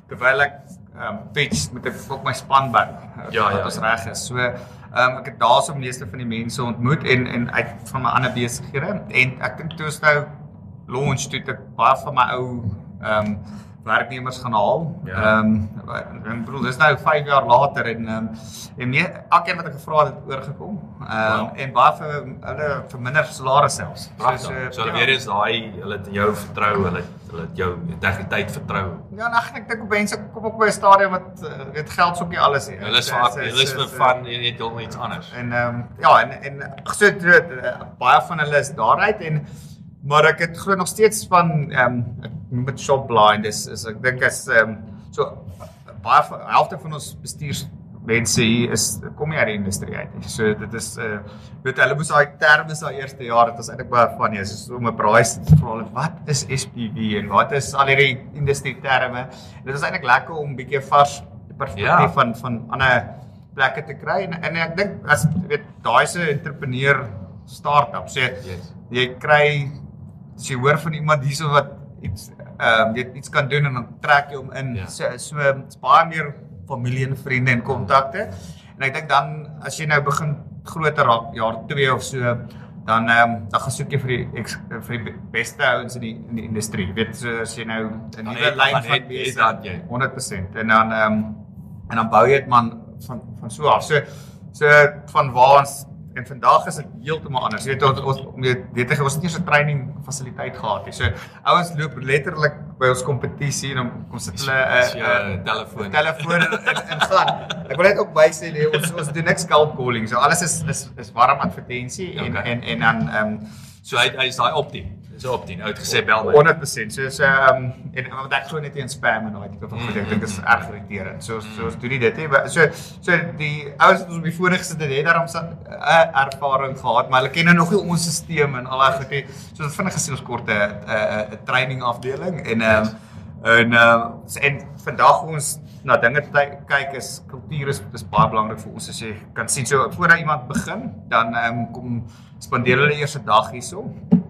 terwyl ek um, pitch met ek ook my span by. Ja, wat ja, ons ja. reg is. So um, ek het daar so meeste van die mense ontmoet en en uit van my ander besighede en ek dink toe ons nou launch toe het ek baie van my ou um, werknemers gaan haal. Ja. Ehm um, ek bedoel dis nou vyf jaar later en um, en nee, elkeen wat ek gevra het het oorgekom. Ehm um, Wow. en baie vir hulle vir minder salaris selfs. Pragtig. So hulle weer eens daai, hulle het in jou vertrou, hulle hulle het jou integriteit vertrou. Ja, en ag, ek dink mense kom ook by 'n stadium wat uh, weet geld soek nie alles nie. Hulle is vir hulle is vir fun en net heeltemal iets anders. En ehm um, ja, en en so uh, baie van hulle is daaruit en maar ek het glo nog steeds van ehm um, ek noem dit shop blind is, is ek dink as ehm um, so baie van helfte van ons bestuursmense hier is kom nie uit die industrie uit nie. So dit is uh weet hulle moes daai terme is daai eerste jaar dit was eintlik baie van ja, so om 'n braai te vra hulle wat is S P V en wat is al hierdie industrie terme. Dit is eintlik lekker om 'n bietjie vars perspektief Ja. van van ander plekke te kry en en ek dink as weet daai se entrepreneur startup sê Yes. jy kry as jy hoor van iemand hierso wat iets ehm um, jy iets kan doen en dan trek jy hom in. Ja. So so dit's baie meer familie en vriende en kontakte. En ek dink dan as jy nou begin groter raak, jaar twee of so, dan ehm um, dan gaan soek jy vir die ex, vir die beste ouens in die in die industrie. Jy weet so as jy nou 'n Dan nuwe het- lyn dan van het- besig, het dat jy. honderd persent en dan ehm um, en dan bou jy dit man van van so af. So so van waar ons en vandag is dit heeltemal anders. Jy weet ons ons weet weet ons het nie so 'n training fasiliteit gehad nie. So ouens loop letterlik by ons kompetisie en dan kom sit hulle 'n Is jou telefoon. telefoon en, en, en gaan. Ek wil net ook by sê nee, ons ons doen niks cold calling. So alles is is is warm advertensie en Okay. en en dan ehm um, So hy hy is daai optien. Dis 'n optien. Ou het gesê bel my. honderd persent. So so ehm um, en want ek glo net nie in spam en daai tipe van goed. Ek dink dit is erg irriterend. So so ons doen nie dit nie. Maar So so die ouens wat ons op die voorheen gesit het, het daarom 'n ervaring gehad, maar hulle ken nou nog nie ons stelsel en al daai goed nie. So dit vinnig gesien ons kort 'n 'n 'n training afdeling en ehm um, en ehm um, en vandag ons na dinge ty- kyk is kultuur is is baie belangrik vir ons as jy kan sien. So voordat iemand begin, dan ehm um, kom spandeer hulle eers 'n dag hierso.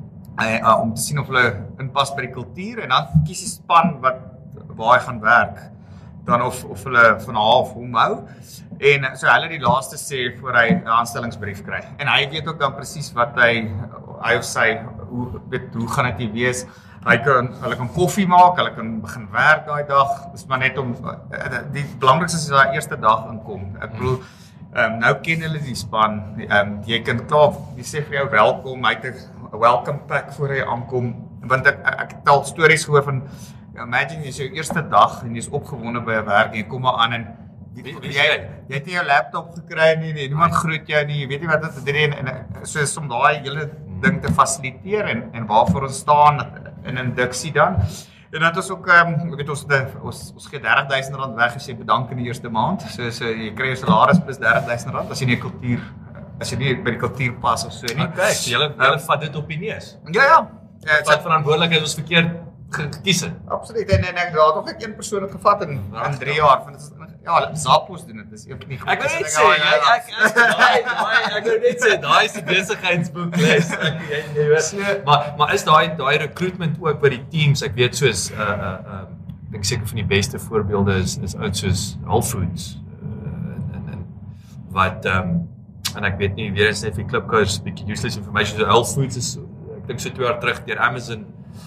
Uh, uh, om te sien of hulle inpas by die kultuur en dan kies die span wat waar hy gaan werk dan of of hulle van half hom hou en so hulle die laaste sê voor hy 'n aanstellingsbrief kry en hy weet ook dan presies wat hy hy of sy hoe weet hoe gaan dit wees. Hy kan hulle kan koffie maak, hulle kan begin werk daai dag. Dis maar net om die belangrikste is daai eerste dag inkom. Ek bedoel Ehm um, nou ken hulle die span. Ehm um, jy kan klaar jy sê vir jou welkom, hy het 'n welcome pack voor hy aankom. Want ek ek het al stories gehoor van imagine jy is jou eerste dag en jy's opgewonde by 'n werk en jy kom maar aan en jy Wie- wie is jy, jy? jy het nie jou laptop gekry nie, nie niemand groet jou nie, jy weet nie wat dit doen en, en so is om daai hele ding te fasiliteer en en waarvoor ons staan in induksie dan. En dan het ons ook ehm um, weet ons de, ons ons gee dertig duisend rand weg as jy bedank in die eerste maand. So so jy kry jou salaris plus dertig duisend rand as jy nie 'n kultuur as jy nie by die kultuur pas of so nie. Okay, so julle julle vat dit op die neus. Ja ja. Ja, Wat verantwoordelikheid ons verkeerd gekies het. absoluut. En, en ek daar het ook ek een persoon het gevat in in drie jaar van dit is ja, Zappos doen dit. Dis ook nie goed. Ek wil Dis net ek- sê, ja, jy ja, ek ek daai daai ek wil net sê, daai is die besigheidsboek les. Ek jy jy weet. Maar maar is daai daai recruitment ook by die teams, ek weet soos uh uh um ek dink seker van die beste voorbeelde is is ouens soos Whole Foods uh, en en wat ehm um, en ek weet nie weer eens net vir Klipkous bietjie useless information. So Whole Foods is ek dink so twee jaar terug deur Amazon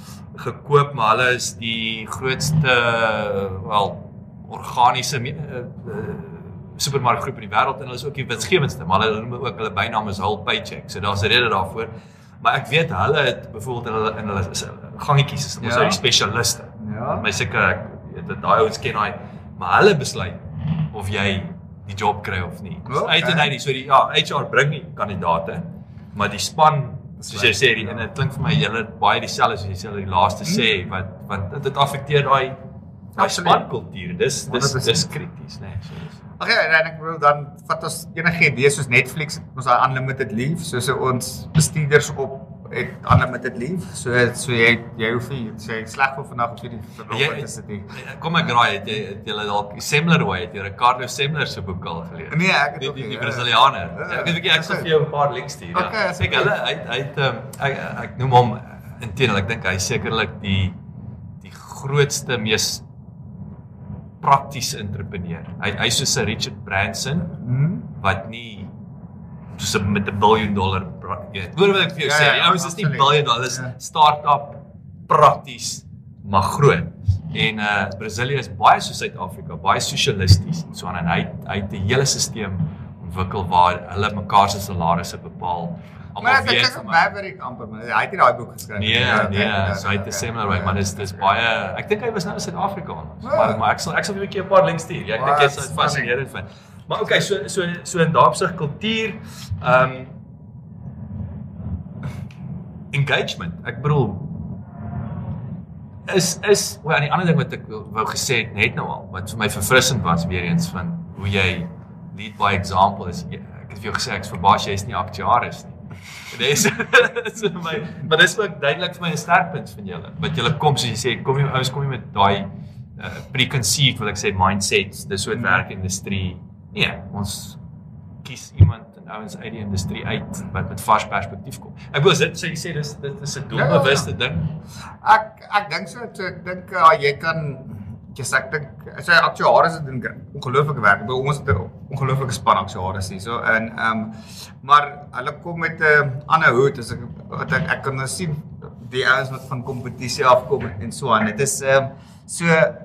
gekoop, maar hulle is die grootste wel organiese uh, uh, supermarkgroep in die wêreld en hulle is ook die winsgewendste, maar hulle noem ook hulle bynaam is Whole Paycheck. So daar's 'n rede daarvoor. Maar ek weet hulle het byvoorbeeld in hulle in hulle gangetjies is ons Ja. die spesialiste. Ja. My seker ek weet dat daai ouens ken daai, maar hulle besluit of jy die job kry of nie. So Okay. uit en uit, so die ja, H R bring die kandidaate, maar die span soos jy sê, die, en dit klink vir my julle baie dieselfde soos jy sê die laaste sê wat wat dit affekteer daai daai Absoluut. spankultuur. Dis dis honderd persent. dis krities, né? Nee, so is. Ag ja, en ek bedoel dan vat ons enige idee soos Netflix, ons daai unlimited leave, soos ons bestuurders op het unlimited leave. So so jy jy hoef nie sê sleg vir vandag of jy die verlof is dit nie. Kom ek raai, het jy het julle dalk Semler hoe het jy Ricardo Semler se boek al gelees? Nee, ek het die ook die, nie, die ja. Brasilianer. Ja, Ja, ek weet ek sal okay. vir jou 'n paar links stuur. Okay, Ja. is Kyk, okay. hulle hy hy het um, ek ek noem hom intendeel, ek dink hy is sekerlik die die grootste mees praktiese entrepreneur. Hy hy's soos 'n Richard Branson Hmm? wat nie soos met 'n biljoen dollar weet. Hoor wat ek vir jou Ja, sê, ja, die ouens is nie absoluut. biljoen dollar, dis Ja. start-up prakties maar groot. En uh Brasilië is baie soos Suid-Afrika, baie sosialisties en so aan en hy hy het 'n hele stelsel ontwikkel waar hulle mekaar se salarisse bepaal. Maar ek weet dink van dat my- Maverick amper, maar hy het nie daai boek geskryf Nee, Ja, nee, ja, so hy het 'n ja, seminar ja, werk, maar ja, dis dis ja. baie ek dink hy was nou in Suid-Afrika. Ja. Maar maar ek sal ek sal vir 'n keer 'n paar links stuur. Ja, ek dink Wat dit is fascinerend vind. Maar okay, so so so in daardie opsig kultuur, ehm um, engagement. Ek bedoel is is wel aan die ander ding wat ek wou gesê het net nou al, wat vir my verfrissend was weer eens van hoe jy lead by example is. Ek het vir jou gesê ek's verbaas jy is nie aktuaris nie. Dis is vir my, maar dis ook duidelik vir my 'n sterkpunt van julle. Wat julle kom soos jy sê, kom jy ouens kom jy met daai uh, preconceived wil ek sê mindsets, dis so 'n werkindustrie. Nee, ons kies iemand en ouens uit die industrie uit wat met vars perspektief kom. Ek wil dit sê jy sê dis dit is 'n doelbewuste ding. Ek ek dink so, so ek dink uh, jy kan yes, ek dink sy aktuaris het doen ongelooflike werk. By ons het 'n ongelooflike span aktuaris hier so en ehm um, maar hulle kom met 'n uh, ander hoed as ek wat ek ek kan nou sien die ouens wat van kompetisie afkom en so aan. Dit is ehm um, so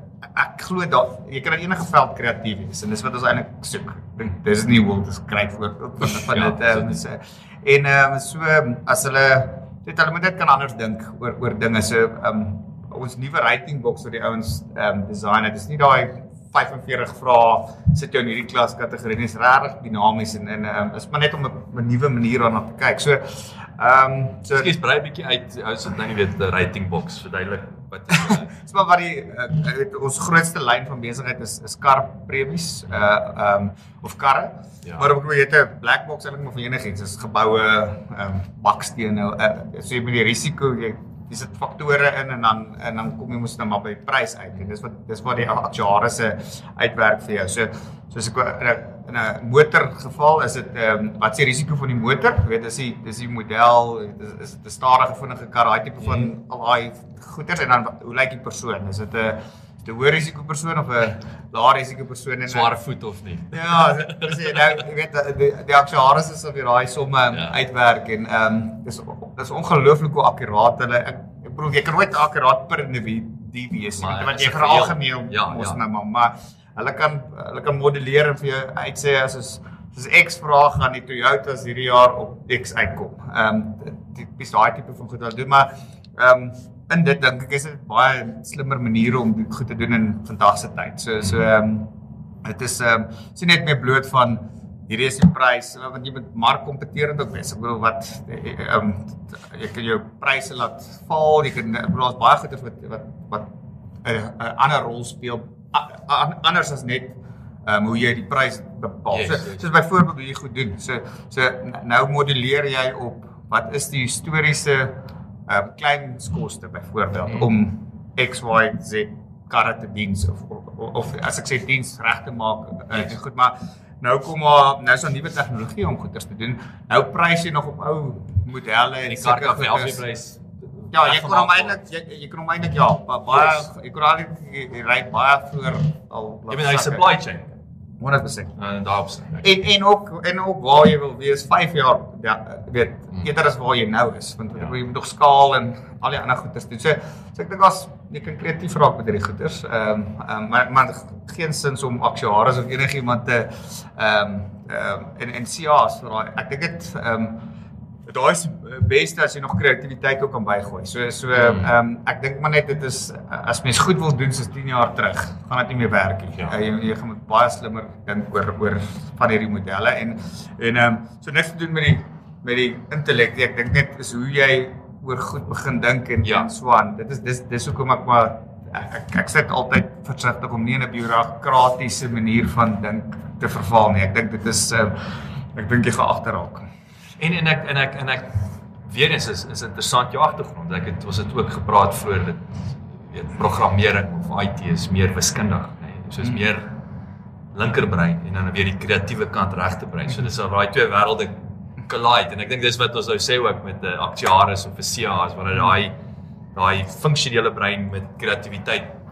ek glo dat jy kan in enige veld kreatief wees en dis wat ons eintlik soek. Ek dink dis nie hoe dit skryf word van van Ja, dit ehm so, en ehm um, so as hulle dit hulle moet net kan anders dink oor oor dinge so ehm um, ons nuwe rating box wat die ouens ehm um, design het. Dis nie daai vyf en veertig vrae sit jou in hierdie klas kategorie nie. Dis regtig dinamies en en ehm um, is maar net om 'n nuwe manier daarna te kyk. So ehm um, so Ekskuus, brei 'n bietjie uit. Ou sit nou nie weet 'n rating box verduidelik wat is dit? dis maar wat die uh, weet, ons grootste lyn van besigheid is is karpremies uh ehm um, of karre. Ja. Maar ek bedoel jy het 'n black box eintlik maar vir enigiets. Dis geboue ehm um, bakstene uh, so jy met die risiko jy dis dit faktore in en dan en dan kom jy mos nou maar by prys uit en dis wat dis wat die aktuariese uitwerk vir jou. So soos ek in 'n motor geval is dit ehm um, wat is die risiko van die motor? Jy weet dis die dis die model, is, is dit 'n stadige vinnige kar, daai tipe van Mm. al daai goeders en dan hoe lyk die persoon? Is dit 'n is dit 'n hoë risiko persoon of 'n lae risiko persoon en Sware voet of nie? Ja, dis nou jy weet die die aktuaris is op daai somme Ja. uitwerk en ehm um, dis dis ongelooflik hoe akkuraat hulle ek ek bedoel jy kan nooit akkuraat per individu wees nie Maar want is jy een veralgemeen Ja, mos ja. nou maar maar hulle kan hulle kan modelleer en vir jou uitsê as is soos X vraag gaan die Toyotas hierdie jaar op X uitkom. Ehm um, tipies daai tipe van goed wat doen maar ehm um, in dit dink ek is dit baie slimmer maniere om dit goed te doen in vandag se tyd. So so ehm um, dit is ehm um, so net meer bloot van hierdie is die prys want jy moet markkompeterend ook wees. Ek bedoel wat ehm um, jy kan jou pryse laat val, jy kan ek bedoel daar's baie goeie wat wat wat 'n uh, uh, ander rol speel a, a, anders as net ehm um, hoe jy die prys bepaal. Yes, So, yes. soos byvoorbeeld hoe jy goed doen. So so nou modelleer jy op wat is die historiese ehm um, kleinskoste byvoorbeeld mm. om X Y Z karre te diens of, of of as ek sê diens reg te maak. Yes. Uh, goed, maar nou kom maar nou is daar nuwe tegnologie om goeders te doen. Nou prys jy nog op ou modelle en Die kar kan vir goeders. elke prys. Ja, jy kon hom eintlik jy, jy kon hom eintlik ja, ba- baie jy kon al jy, jy ry baie voor al Jy weet hy supply chain. honderd persent. En daarop sê. En en ook en ook waar jy wil wees vyf jaar ja, weet Hmm. eerder as waar jy nou is want Ja. ja. jy moet nog skaal en al die ander goeders doen. So so ek dink as jy kan kreatief raak met hierdie goeders. Ehm um, um, maar maar geen sins om aktuaris of enigiemand te ehm um, ehm um, en en C A's vir daai ek dink dit ehm um, daai is beste as jy nog kreatiwiteit ook kan bygooi. So so ehm Hmm. um, ek dink maar net dit is as mens goed wil doen soos tien jaar terug, gaan dit nie meer werk nie. Ja. Uh, jy jy gaan met baie slimmer dink oor oor van hierdie modelle en en ehm um, so niks te doen met die met die intellek. Ek dink net is hoe jy oor goed begin dink en Ja. en so aan. Dit is dis dis hoekom ek maar ek ek sit altyd versigtig om nie in 'n bureaukratiese manier van dink te verval nie. Ek dink dit is uh, ek dink jy gaan agterraak. En en ek en ek en ek weer eens is is interessant jou agtergrond. Ek het ons het ook gepraat voor dit weet programmering of I T is meer wiskundig, nê. Nee. So is Hmm. meer linkerbrein en dan weer die kreatiewe kant regte brein. So dis al daai twee wêrelde collide en ek dink dis wat ons nou sê ook met 'n aktuaris of 'n C A is wanneer daai daai funksionele brein met kreatiwiteit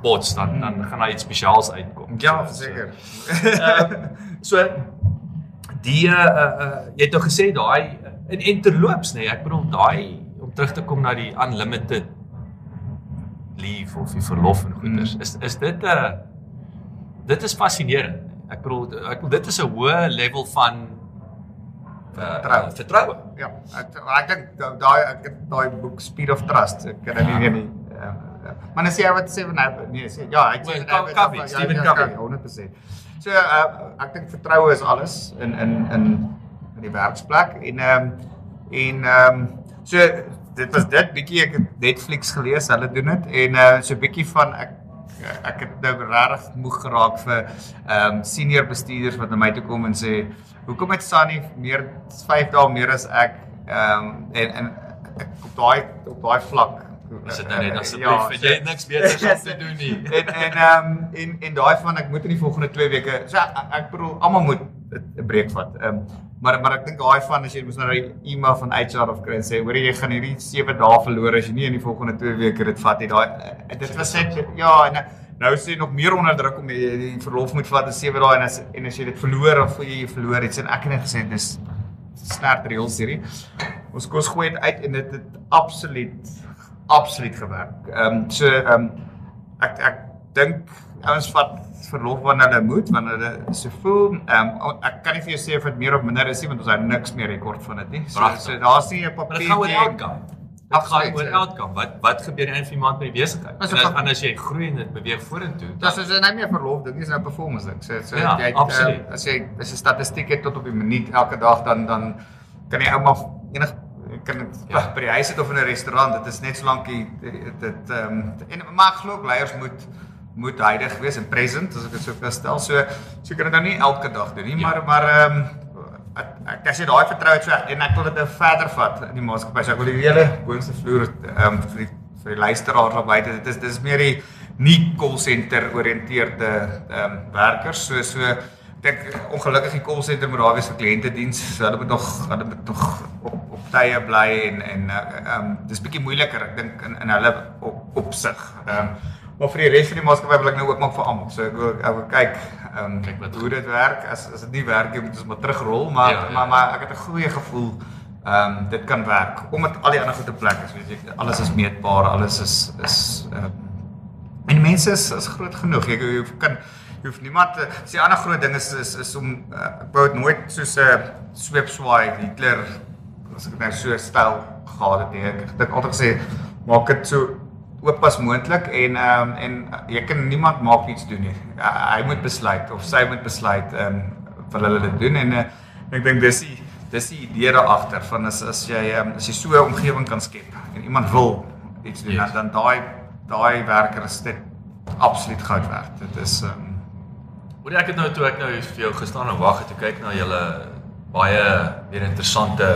bots, dan dan gaan daar iets spesiaals uitkom. Ja, so, seker. Ehm so, so die uh, uh, jy het nou gesê daai in en terloops, nee, ek bedoel daai om terug te kom na die unlimited leave of die verlof en goeders, mm. is is dit 'n uh, dit is fascinerend. Ek bedoel ek bedoel dit is 'n hoë level van vertroue. Uh, vertroue. Ja, ek ek dink daai ek het daai boek Speed of Trust, ek kan dit nie weer nie. Uh, maar as jy wat sê van nou, nee, sê ja, hy sê well, Covey, Stephen ja, Covey, honderd persent. So uh, ek dink vertroue is alles in in in in die werksplek en ehm um, en ehm um, so dit was dit bietjie ek het Netflix gelees, hulle doen dit en uh, so bietjie van ek ek het nou regtig moeg geraak vir ehm um, senior bestuurders wat na my toe kom en sê hoekom het Sunny meer vyf dae meer as ek ehm um, en en ek, op daai op daai vlak is dit nou net asseblief jy het niks beters om te doen nie en en ehm um, en en daai van ek moet in die volgende twee weke so ek, ek bedoel almal moet 'n breek vat. Ehm um, maar maar ek dink daai van as jy mos nou 'n e-mail van H R of kry en sê hoor jy gaan hierdie sewe dae verloor as jy nie in die volgende twee weke dit vat nie. Daai dit was net ja en nou sê nog meer onder druk om jy die verlof moet vat in sewe dae en as en as jy dit verloor of voel jy jy verloor iets en ek het net gesê dis snert reëls hierdie. Ons kos gooi dit uit en dit het absoluut absoluut gewerk. Ehm um, so ehm um, ek ek dink ouens vat verlof wanneer hulle moet, wanneer hulle so voel. Ehm um, ek kan nie vir jou sê of dit meer of minder is nie want ons het niks meer rekord van dit nie. So, so daar's nie 'n papier. Dit gaan oor outcome. Dit gaan oor outcome. Wat wat gebeur aan die einde van die maand met die besigheid? En as, en as jy groei en dit beweeg vorentoe. Dis is nou nie 'n verlof ding, dis 'n performance ding. So so ja, jy absoluut. Uh, as jy as jy statistiek het tot op die minuut elke dag dan dan kan jy ouma enig kan dit ja. by die huis sit of in 'n restaurant. Dit is net so lank jy dit ehm um, en maar ek glo leiers moet moet heilig wees en present as ek dit so kan stel. So so kan dit nou nie elke dag doen nie, ja. maar maar ehm um, ek as jy daai vertrou het so en ek wil dit nou verder vat in die maatskappy. So ek wil die hele boonste vloer ehm um, vir die vir die luisteraars daar buite. Dit is dis meer die nie call center oriënteerde ehm um, werkers. So so ek ongelukkig die call center moet daar wees vir kliëntediens. So hulle moet nog hulle moet nog op op tye bly en en ehm um, dis bietjie moeiliker ek dink in in hulle op opsig. Ehm um, maar vir die res van die maatskappy wil ek nou ook maak vir almal. So ek wil ek wil kyk ehm um, kyk wat hoe dit werk. As as dit nie werk, moet ons maar terugrol, maar ja, ja. maar maar ek het 'n goeie gevoel ehm um, dit kan werk omdat al die ander goede plek is, weet jy. Alles is meetbaar, alles is is ehm um, en mense is is groot genoeg. Jy, jy kan jy hoef niemand sê ander groot ding is is, is om uh, ek wou dit nooit soos 'n uh, sweepswaai Hitler as ek nou so styl gehad het nie. Ek dink altyd gesê maak dit so oop as moontlik en ehm um, en jy kan niemand maak iets doen nie. Uh, hy moet besluit of sy moet besluit ehm um, wil hulle dit doen en uh, ek dink dis die dis die idee daar agter van as as jy um, as jy so 'n omgewing kan skep en iemand wil iets doen yes. dan daai daai werker is dit absoluut goud werd. Dit is ehm um, Hoor ek het nou toe ek nou vir jou gestaan en wag het toe kyk na julle baie weer interessante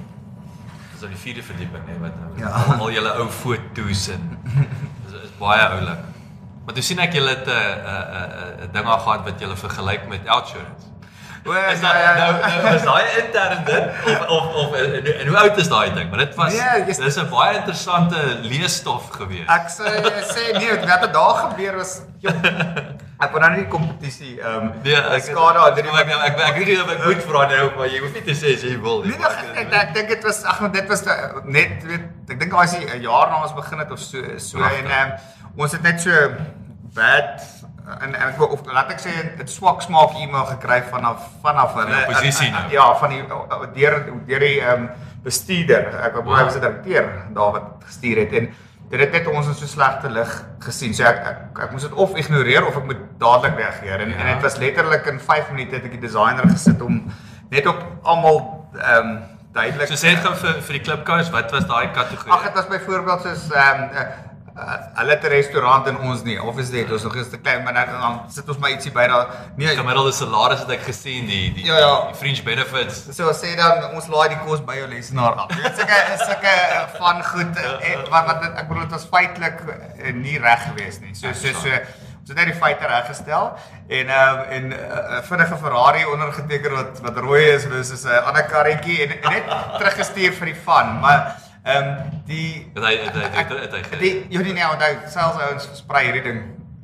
so die vierde verdieping nê wat nou ja. al julle ou foto's en is, is baie oulik. Maar toe sien ek julle het 'n 'n 'n ding al gehad wat julle vergelyk met Outsurance. Is dat ja, ja, ja. nou nou is daai intern dit of of of en, en hoe oud is daai ding? Maar dit was nee, dis 'n baie interessante leesstof gewees. Ek sê sê nee, wat het daar gebeur was ek wou nou nie die kompetisie ehm um, nee, ek skade ek ek ek ek weet nie of ek moet vra nou maar jy hoef nie te sê as jy wil nie. Nee, ek ek, ek dink dit was ag dit was net weet ek dink daai is 'n jaar na ons begin het of so so ja, en ehm um, ons het net so bad en en ek of laat ek sê 'n swak smaak e-mail gekry vanaf vanaf hulle ja, posisie nou. Ja, van die deur deur die ehm um, bestuurder. Ek wou hy was 'n direkteur daar wat gestuur het en dit het net ons in so slegte lig gesien. So ek ek, ek moes dit of ignoreer of ek moet dadelik reageer. En ja. en dit was letterlik in vyf minute het ek die designer gesit om net op almal ehm um, duidelik. So sê dit gou vir vir die klipkous, wat was daai kategorie? Ag dit was byvoorbeeld soos ehm um, uh, Uh, hulle het 'n restaurant en ons nie. Obviously het ons nog eens te klein, maar dan sit ons maar ietsie by daar. Nee, gemiddelde salaris het ek gesien, die die, ja, ja. die fringe benefits. So sê dan ons laai die kos by jou lesenaar af. Dit is sulke sulke van goed en wat wat ek bedoel dit was feitelik nie reg geweest nie. So so so ons het net die feite reggestel en ehm uh, en 'n uh, vinnige Ferrari ondergeteken wat wat rooi is, dis 'n ander karretjie en, en net teruggestuur vir die van, maar ehm um, die het hy het hy het hy die jy nie nou onthou selfs ouens versprei hierdie ding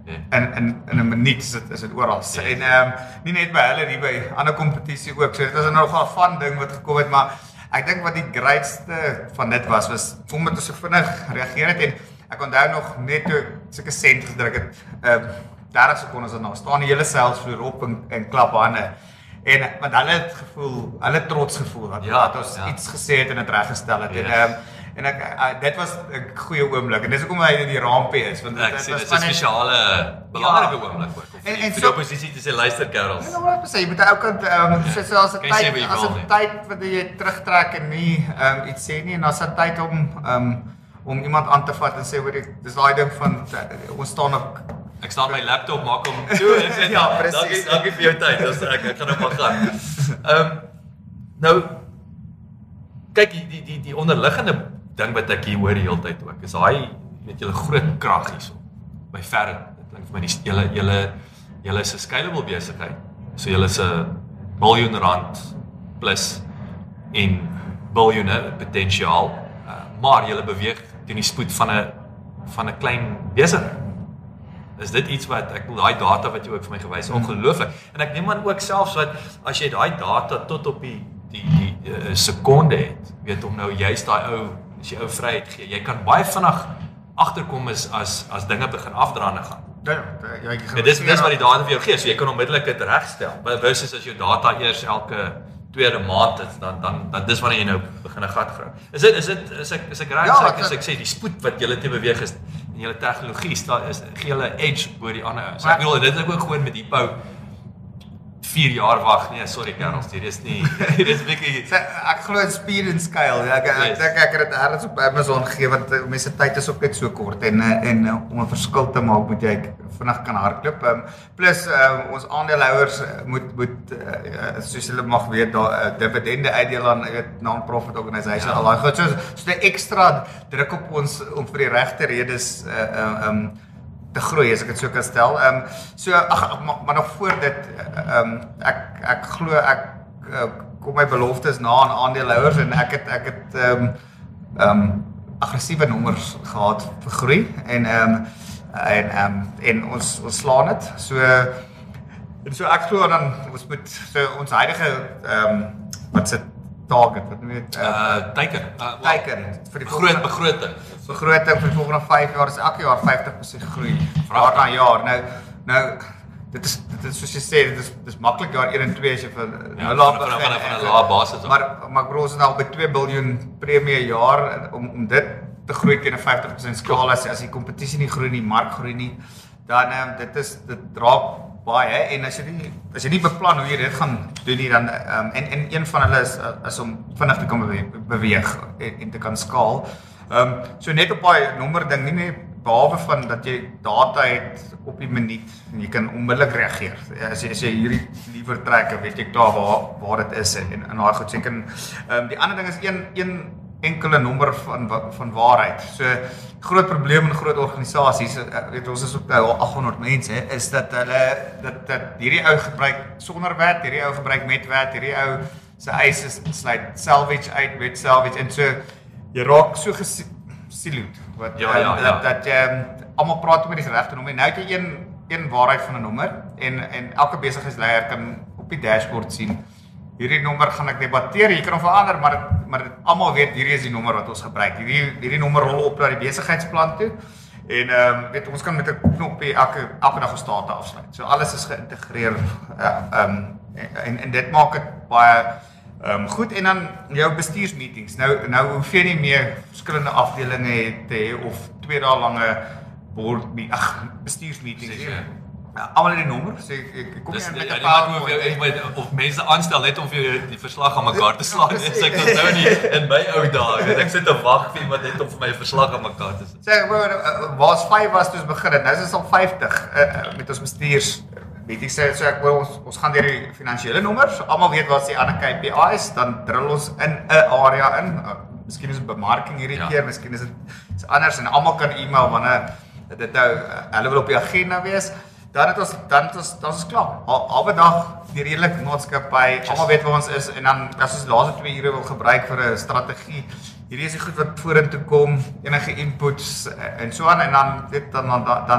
in in in 'n minuut is dit is dit oral. Ja. En ehm um, nie net by hulle nie, by ander kompetisie ook. So dit was nogal 'n fun ding wat gekom het, maar ek dink wat die grootste van dit was was omdat ons so vinnig reageer het en ek onthou nog net toe sulke sent gedruk het, ehm uh, dertig sekondes daarna staan die hele selsvloer op en, en klap hande. En want hulle het gevoel, hulle trots gevoel dat, ja, dat ons ja. iets gesê het en dit reggestel het. Ja. En ehm um, en ek uh, dit was 'n goeie oomblik en dis hoekom hy in die rampie is want ek dit sê, was dit is 'n spesiale belangrike ja. oomblik ook. En en vir so die oppositie te sê luister Karels. Ja, maar sê jy moet ook kant ehm um, so as 'n Kan jy sê tyd wat jy as wil 'n nie. tyd wat jy terugtrek en nie ehm um, iets sê nie en as 'n tyd om ehm um, om iemand aan te vat en sê hoor ek dis daai ding van uh, ons staan op Ek staan my laptop maak hom toe en sê Ja, ja, presies. dankie dankie vir jou tyd. Dus ek ek gaan nou maar gaan. Ehm um, nou kyk die die die die onderliggende ding wat ek hier hoor die hele tyd ook is daai weet julle groot krag hierso. By verre dit klink vir my die julle julle julle is 'n scalable besigheid. So julle is 'n biljoen rand plus en biljoene potensiaal. Uh, maar julle beweeg teen die spoed van 'n van 'n klein besigheid. Is dit iets wat ek wil daai data wat jy ook vir my gewys het, ongelooflik. En ek neem aan ook selfs wat as jy daai data tot op die die die uh, sekonde het, weet om nou juist daai ou as jy ou vryheid gee, jy kan baie vinnig agterkom is as as dinge begin afdraande gaan. Ja, ja, jy En dis dis wat die data vir jou gee, so jy kan onmiddellik dit regstel. Versus as jou data eers elke tweede maand is, dan dan dan dis wanneer jy nou begin 'n gat grawe. Is dit is dit is ek is ek reg Ja, as ek sê die spoed wat julle te beweeg is en julle tegnologie staan is gee julle edge oor die ander ouens. So ek bedoel dit het ek ook gewoon met Hippo vier jaar wag. Nee, sorry Karels, hier is nie hier is 'n bietjie ek glo in speed and scale. Ek ek Yes. dink ek het dit ergens op Amazon gegee want uh, mense tyd is ook net so kort en uh, en uh, om 'n verskil te maak moet jy vinnig kan hardloop. Um, plus uh, ons aandeelhouers uh, moet moet uh, soos julle mag weet daar uh, dividende uitdeel aan 'n non-profit organisation. Ja. Al daai goed so so 'n ekstra druk op ons om vir die regte redes uh, uh, um te groei as ek dit so kan stel. Ehm um, so ag maar, maar nog voor dit ehm um, ek ek glo ek uh, kom my beloftes na aan aandeelhouers en ek het ek het ehm um, ehm um, aggressiewe nommers gehad vir groei en ehm um, en ehm um, en ons ons slaan dit. So en so ek glo dan ons moet so ons huidige ehm um, wat se target wat weet uh teiken uh, teiken vir die groot begroting. begroting vir die volgende vyf jaar is elke jaar vyftig persent groei jaar na jaar. Nou nou dit is dit is soos jy sê dit is dis maklik jaar een en twee as jy vir nou laat van van 'n lae basis. Maar maar ek bedoel ons is nou by twee biljoen premie 'n jaar om om dit te groei teen 'n vyftig persent skaal as as die kompetisie nie groei nie, mark groei nie, dan um, dit is dit dra baie en as jy nie as jy nie beplan hoe jy dit gaan doen nie dan um, en en een van hulle is is om vinnig te kan beweeg, beweeg en, en te kan skaal. Ehm um, so net op daai nommer ding nie net behalwe van dat jy data het op die minuut en jy kan onmiddellik reageer. As jy as jy hierdie liewer trek, weet jy klaar waar waar dit is en en daai goed sê kan ehm um, die ander ding is een een enkele nommer van van waarheid. So groot probleem in groot organisasies, weet ons is ook nou agt honderd mense, is dat hulle dat dat hierdie ou gebruik sonder wet, hierdie ou gebruik met wet, hierdie ou se eise sluit salvage uit met salvage en so jy raak so gesiloed wat ja, ja, um, ja. dat dat jy um, almal praat oor die regte nommer. Nou het jy een een waarheid van 'n nommer en en elke besigheidsleier kan op die dashboard sien hierdie nommer gaan ek debatteer, jy kan hom verander, maar maar almal weet hierdie is die nommer wat ons gebruik. Hierdie hierdie nommer rol op na die besigheidsplan toe. En ehm um, weet ons kan met 'n knoppie elke elke dag ons data afsluit. So alles is geïntegreer ehm uh, um, en en dit maak dit baie ehm um, goed en dan jou bestuursmeetings. Nou nou hoef jy nie meer verskillende afdelings te hê of twee dae lange board ag bestuursmeetings hê. Ja, almal het die nommer, so ek, ek kom Dis, nie met ja, 'n PowerPoint of, of mense aanstel net om vir jou die verslag aan mekaar te slaan. Dis ek onthou nie in my ou dae, weet ek sit te wag vir iemand net om vir my 'n verslag aan mekaar te sit. Sê bro, waar's vyf was toe ons begin het. Nou is dit al vyftig uh, met ons bestuurs. Weet ek sê so ek wil ons ons gaan deur die finansiële nommers. So almal weet wat se ander K P I's, dan drill ons in 'n area in. Uh, miskien is dit bemarking hierdie ja. keer, miskien is dit anders en almal kan e-mail wanneer dit nou uh, hulle wil op die agenda wees. Dan het ons dan het ons dan is klaar. Halwe dag die redelike maatskappy, almal weet waar ons is en dan as ons laaste twee ure wil gebruik vir 'n strategie. Hierdie is die goed wat vorentoe kom, enige inputs en so aan en dan dit dan dan dan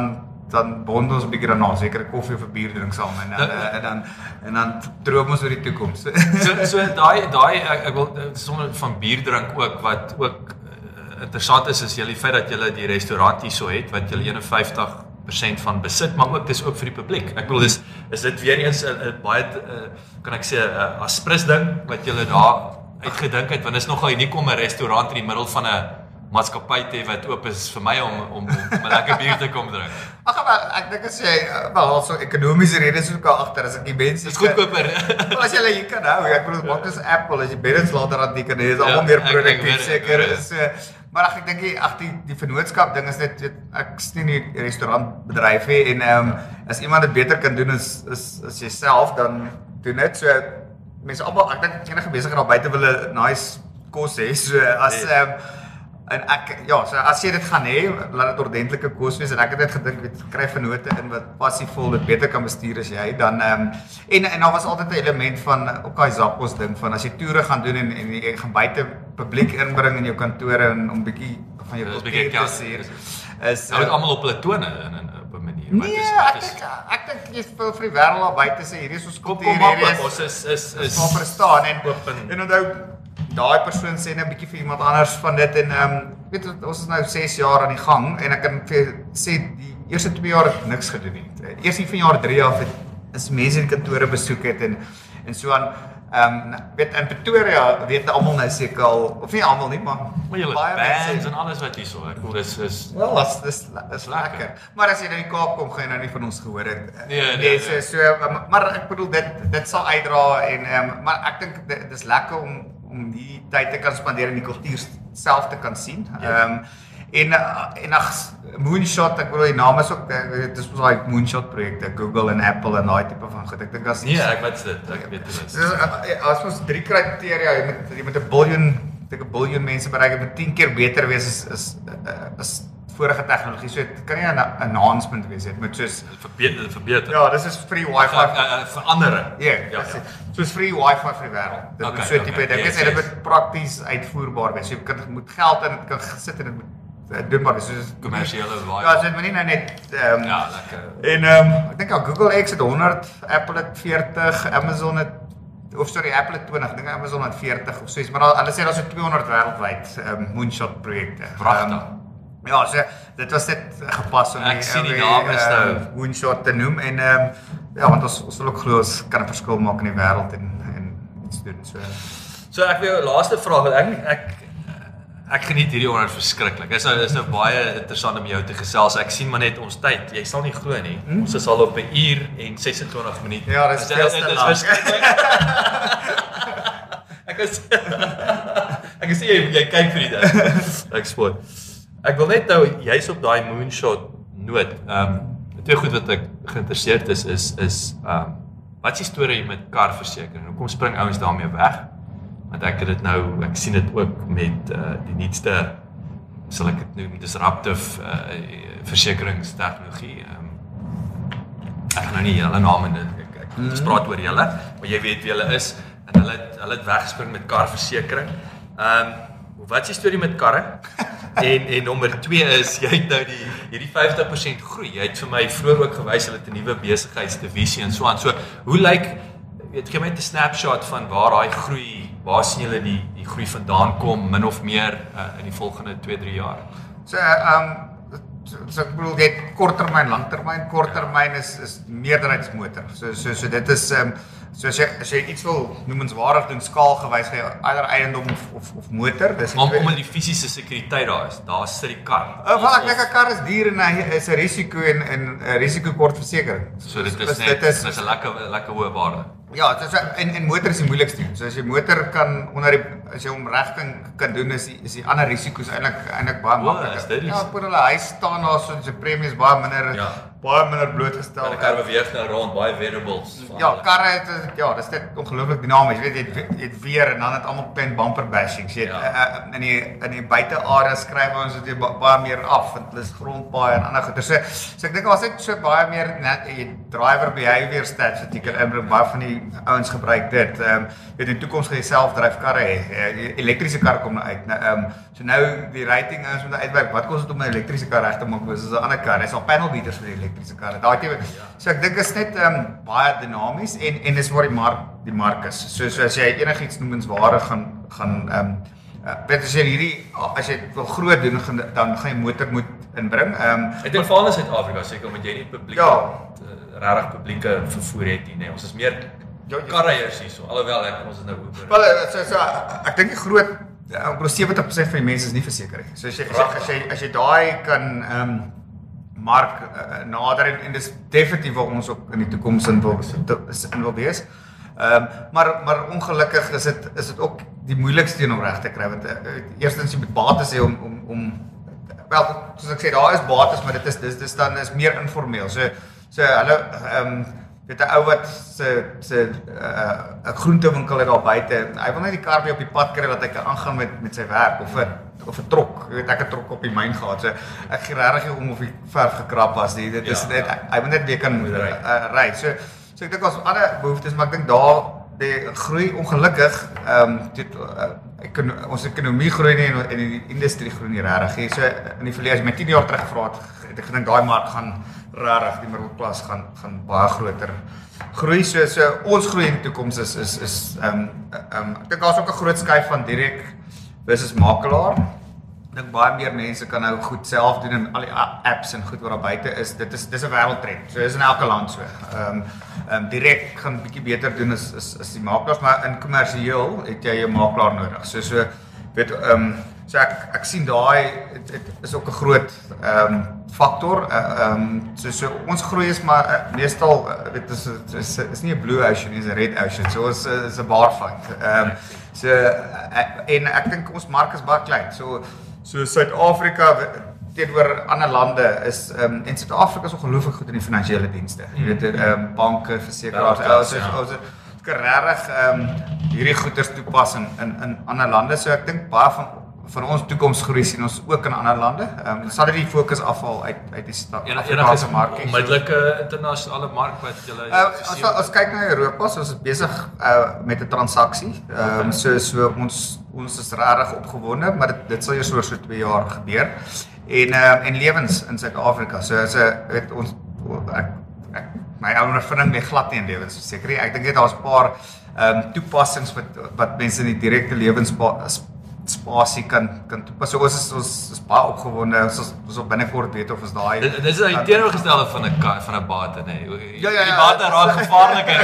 dan bond ons 'n bietjie daarna, seker 'n koffie of 'n bier drink saam en dan uh, en dan en dan droom ons oor die toekoms. so so daai daai ek, ek wil sommer van bier drink ook wat ook uh, interessant is is julle feit dat julle die restaurant hierso het wat julle eenenvyftig persent van besit, maar ook dis ook vir die publiek. Ek bedoel dis is dit weer eens 'n baie uh, kan ek sê 'n uh, aspres ding wat julle daar uitgedink het, want dit is nogal uniek om 'n restaurant in die middel van 'n maatskappy te hê wat oop is vir my om om, om 'n lekker bier te kom drink. Ag maar ek dink as jy wel so ekonomiese redes ook agter as ek die mense Dis goedkoper. Wel as jy hulle hier kan hou, ek bedoel maak dis Apple as jy beddens later aan die kan hê, is almal meer produktief seker is. Maar ag ek dink die ag die die vennootskap ding is net ek sien nie die restaurantbedryf hê en ehm um, as iemand dit beter kan doen as is as jouself dan doen dit. So mense almal ek dink enige besigheid daar buite wil 'n nice kos hê. So as ehm um, en ek ja, so as jy dit gaan hê, laat dit ordentlike kos wees en ek het net gedink weet kry vennote in wat passievol dit beter kan bestuur as jy dan ehm um, en en daar was altyd 'n element van ook daai Zappos ding van as jy toere gaan doen en en jy gaan buite publiek inbring in jou kantore en om bietjie van jou bietjie te sien is nou het almal op hulle tone in in op 'n manier nee, ek dink ek dink jy wil vir die wêreld daar buite sê hierdie is ons kultuur hierdie is ons is is is waar verstaan en en onthou daai persoon sê net 'n bietjie vir iemand anders van dit en ehm um, weet ons is nou ses jaar aan die gang en ek kan vir sê die eerste twee jaar het niks gedoen nie. Eers hier van jaar drie af het is mense in kantore besoek het en en so aan ehm um, weet in Pretoria weet almal nou seker al of nie almal nie maar maar julle bands en alles wat hierso ek bedoel dis is wel as dis is lekker. Maar as jy nou in die Kaap kom gaan jy nou nie van ons gehoor het. Nee, nee, nee so, so maar ek bedoel dit dit sal uitdra en ehm um, maar ek dink dit is lekker om om die tyd te kan spandeer en die kultuur self te kan sien. Ehm um, en en ag Moonshot, ek bedoel die naam is ook dit is mos daai Moonshot projekte, Google en Apple en daai tipe van goed. Ek dink as nee, ek weet dit, ek weet dit. Dis as ons drie kriteria jy moet jy moet 'n biljoen, dink 'n biljoen mense bereik, moet tien keer beter wees is is is vorige tegnologie. So dit kan nie 'n announcement wees dit moet soos verbeter verbeter. Ja, dis is free wifi verandering. Ja, ja. Soos free wifi vir die wêreld. Dit moet so tipe ding wees en dit moet prakties uitvoerbaar wees. Jy kan moet geld in dit kan sit en dit moet doenbaar wees soos kommersiële wifi. Ja, dit moet nie nou net ehm ja, lekker. En ehm um, ek dink al Google X het honderd, Apple het veertig, Amazon het of sorry, Apple het twintig, ek dink Amazon het veertig of so iets, maar hulle sê daar's so tweehonderd wêreldwyd ehm um, Moonshot projekte. Pragtig. Um, Ja, so dit was net gepas om ek sien die naam is nou Moonshot te noem en ehm um, ja, want ons ons wil ook glo ons kan 'n verskil maak in die wêreld en en iets doen so. So ek wil jou laaste vraag want ek ek ek geniet hierdie onderhoud verskriklik. Dit is nou is nou baie interessant om jou te gesels. Ek sien maar net ons tyd. Jy sal nie glo nie. Hmm? Ons is al op 'n uur en ses en twintig minute. Ja, dis veel te lank. Ek is ek sien jy jy kyk vir die ding. Ek spot. Ek wil net nou jy's op daai Moonshot noot. Ehm um, twee goed wat ek geïnteresseerd is is is ehm um, wat is die storie met karversekering? Hoekom spring ouens daarmee weg? Want ek het dit nou ek sien dit ook met uh, die nuutste sal ek dit noem disruptive uh, versekeringstegnologie. Ehm um, ek gaan nou nie julle name en ek ek mm. praat oor julle, maar jy weet wie hulle is en hulle het, hulle het weggespring met karversekering. Ehm um, wat is die storie met karre? en en nommer twee is jy het nou die hierdie vyftig persent groei. Jy het vir my vroeër ook gewys hulle het 'n nuwe besigheidsdivisie en so aan. So hoe lyk weet gee my net 'n snapshot van waar daai groei, waar sien julle die die groei vandaan kom min of meer uh, in die volgende twee drie jaar? So ehm um, so ek bedoel jy korttermyn, langtermyn, korttermyn is is meerderheidsmotor. So so so dit is ehm um, so as jy as jy iets wil noemenswaardig doen skaalgewys gee eier eiendom of of of motor, dis om om die fisiese sekuriteit daar is. Daar sit die kar. Of ek dink 'n kar is duur en hy is 'n risiko en 'n risikokortversekering. So dit is net dit is 'n lekker lekker hoë waarde. Ja, dit is en en motor is die moeilikste ding. So as jy motor kan onder die as jy hom reg kan kan doen is die, is die ander risiko's eintlik eintlik baie makliker. Ja, vir hulle huis staan daar so se premies baie minder ja. baie minder blootgestel. En die kar beweeg nou rond baie variables. Ja, karre het ja, dis net ongelooflik dinamies. Jy weet jy het, het weer en dan het almal klein bumper bashings. Jy het ja. uh, in die in die buitearea skryf ons dit baie meer af want hulle is grondpaaie en ander goeie. So so ek dink daar's net so baie meer net jy driver behavior stats wat jy kan inbring. Baie van die ouens gebruik dit. Ehm um, weet in die toekoms gaan jy selfdryf karre hê. Elektriese karre kom nou uit. Nou ehm um, so nou die rating ouens moet uitwerk. Wat kos dit om 'n elektriese kar reg te maak versus 'n ander kar? Hy's al panel beaters vir die elektriese karre. Daai tipe. So ek dink is net ehm um, baie dinamies en en dis waar die mark die mark is. So so as jy enigiets noemenswaardig gaan gaan ehm um, uh, weet as jy hierdie as jy wil groot doen gaan, dan gaan jy motor moet inbring. Ehm um, ek dink veral in Suid-Afrika seker omdat jy nie publieke ja, regtig publieke vervoer het nie, nee. Ons is meer karreiers hierso. Alhoewel ek ons is nou oor. Wel so so ek dink die groot oor sewentig persent van die mense is nie verseker nie. So as jy as jy as jy, as jy daai kan ehm um, mark uh, nader en, en dis definitief waar ons ook in die toekoms in wil in wil wees. Ehm um, maar maar ongelukkig is dit is dit ook die moeilikste een om reg te kry want uh, eerstens jy moet bates hê om om om wel soos ek sê daar is bates maar dit is dis dis dan is meer informeel. So so hulle ehm um, weet 'n ou wat se se 'n uh, groentewinkel het daar buite. Hy wil net die kar weer op die pad kry dat hy kan aangaan met met sy werk of 'n of 'n trok. Jy weet ek het 'n trok op die myn gehad. So ek gee regtig om of die verf gekrap was. Die, dit is ja, net ja. Hy moet net weer kan uh, ry. So so ek dink ons ander behoeftes maar ek dink daar die groei ongelukkig ehm um, dit uh, Ekon ons ekonomie groei nie en, en die industrie groei nie regtig nie. So in die verlede as jy my tien jaar terug gevra het, het ek gedink daai mark gaan regtig die middelklas gaan gaan baie groter groei. So so ons groei in die toekoms is is is ehm um, ehm um, ek dink daar's ook 'n groot skuif van direk versus makelaar. Ek dink baie meer mense kan nou goed self doen en al die apps en goed wat daar buite is. Dit is dis 'n wêreldtrend. So is in elke land so. Ehm um, ehm um, direk gaan bietjie beter doen as is is die makelaars, maar in kommersieel het jy 'n makelaar nodig. So so weet ehm um, so ek ek sien daai dit is ook 'n groot ehm um, faktor. Ehm um, so so ons groei is maar uh, meestal uh, weet is is is nie 'n blue ocean, is 'n red ocean. So is is 'n bar fight. Ehm um, so uh, en ek dink ons mark is baie klein. So so Suid-Afrika teenoor ander lande is um, en Suid-Afrika is ongelooflik goed in die finansiële dienste. Jy weet um, banke, versekeraars, ons is ons kan regtig ehm hierdie goeders toepas in in in ander lande. So ek dink baie van van ons toekomsgroei sien ons ook in ander lande. Ehm um, sal dit die fokus afval uit uit die Suid-Afrikaanse mark. Onmiddellike internasionale mark wat julle uh, as as kyk na Europa, so ons is besig uh, met 'n transaksie. Ehm um, so so ons ons is regtig opgewonde, maar dit dit sal eers oor so twee jaar gebeur. En uh, en lewens in Suid-Afrika. So as 'n weet ons ek, ek my ondervinding lê glad nie in lewens seker. Ek dink net daar's 'n paar ehm um, toepassings wat wat mense in die direkte lewensspasie kan kan toepas. So ons is ons is baie opgewonde. Ons is, ons op binnekort weet of ons daai Dit is 'n teenoorgestelde van 'n van 'n bate, nê. Nee. Ja ja ja. Die bate raak gevaarliker.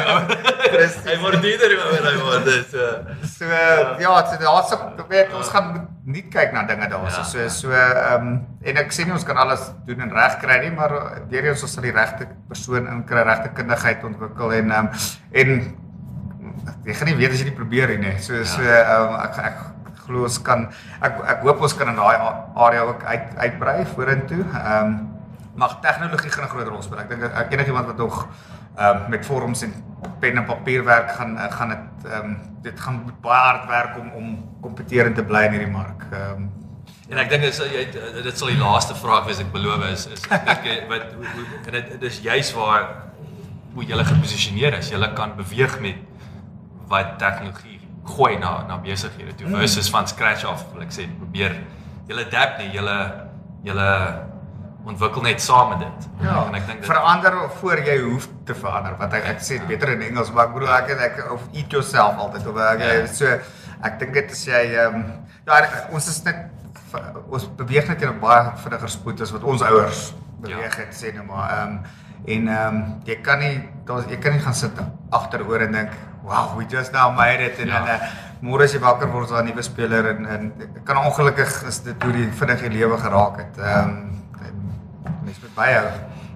Hy word duurder oor hy word. Dis so so uh, ja, so daar's ook weet ons gaan nie kyk na dinge daar so so so ehm um, en ek sê nie ons kan alles doen en reg kry nie, maar weer eens ons sal die regte persoon in kry, regte kundigheid ontwikkel en ehm um, en jy gaan nie weet as jy dit probeer nie, nee. So ja. so ehm um, ek ek glo ons kan ek ek hoop ons kan in daai area ook uit uitbrei vorentoe. Ehm um, maar tegnologie gaan 'n groot rol speel. Ek dink ek enigiemand wat nog ehm um, met vorms en pen en papier werk gaan gaan dit ehm um, dit gaan baie hard werk om om kompeterend te bly in hierdie mark. Ehm um, en ek dink is jy dit sal die laaste vraag wees ek beloof is is ek dink wat en dit dis juist waar hoe jy geposisioneer is. Jy kan beweeg met wat tegnologie gooi na na besighede toe versus van scratch af, wil ek sê, probeer julle adapt nie, julle julle ontwikkel net saam met dit. Ja, en ek dink dit verander voor jy hoef te verander. Wat ek ek sê beter in Engels, maar ek bedoel ek ek of eat yourself altyd of ek ja. so ek dink dit is jy ehm um, ja ons is net ons beweeg net in 'n baie vinniger spoed as wat ons ouers beweeg het, ja. sê nou maar ehm um, en ehm um, jy kan nie daar jy kan nie gaan sit agteroor en dink wow, we just now made it en ja. dan uh, môre as jy wakker word daar 'n nuwe speler en en kan ongelukkig is dit hoe die vinnige lewe geraak het. Ehm um, mens moet byhou.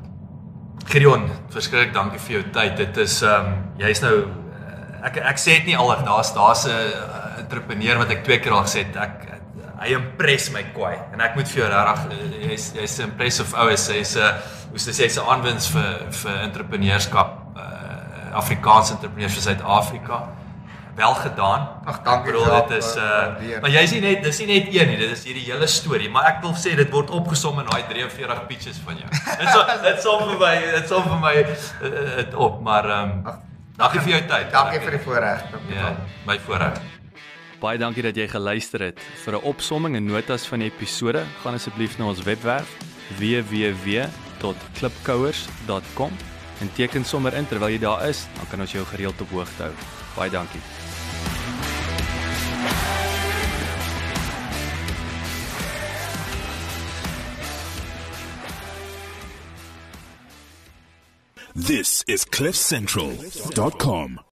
Gideon, verskriklik dankie vir jou tyd. Dit is ehm um, jy's nou ek ek sê dit nie alrig, daar's daar's 'n uh, entrepreneur wat ek twee keer al gesê het, ek hy impress my kwai en ek moet vir jou regtig jy's jy's 'n impressive ou is hy's 'n hoe sê jy, hy's 'n aanwins vir vir entrepreneurskap, uh, Afrikaanse entrepreneurs vir Suid-Afrika. Wel gedaan. Ag dankie bro, dit is uh, maar jy's nie net dis nie net een nie, dit is hierdie hele storie, maar ek wil sê dit word opgesom in daai drie en veertig pitches van jou. Dit so dit som vir my, dit som vir my dit uh, op, maar ehm um, dankie vir jou tyd. Dankie vir die voorreg. Ja, my voorreg. Baie dankie dat jy geluister het. Vir 'n opsomming en notas van die episode, gaan asseblief na ons webwerf w w w tot klipkouers dot com en teken sommer in terwyl jy daar is, dan kan ons jou gereeld op hoogte hou. Baie dankie. This is cliff central dot com.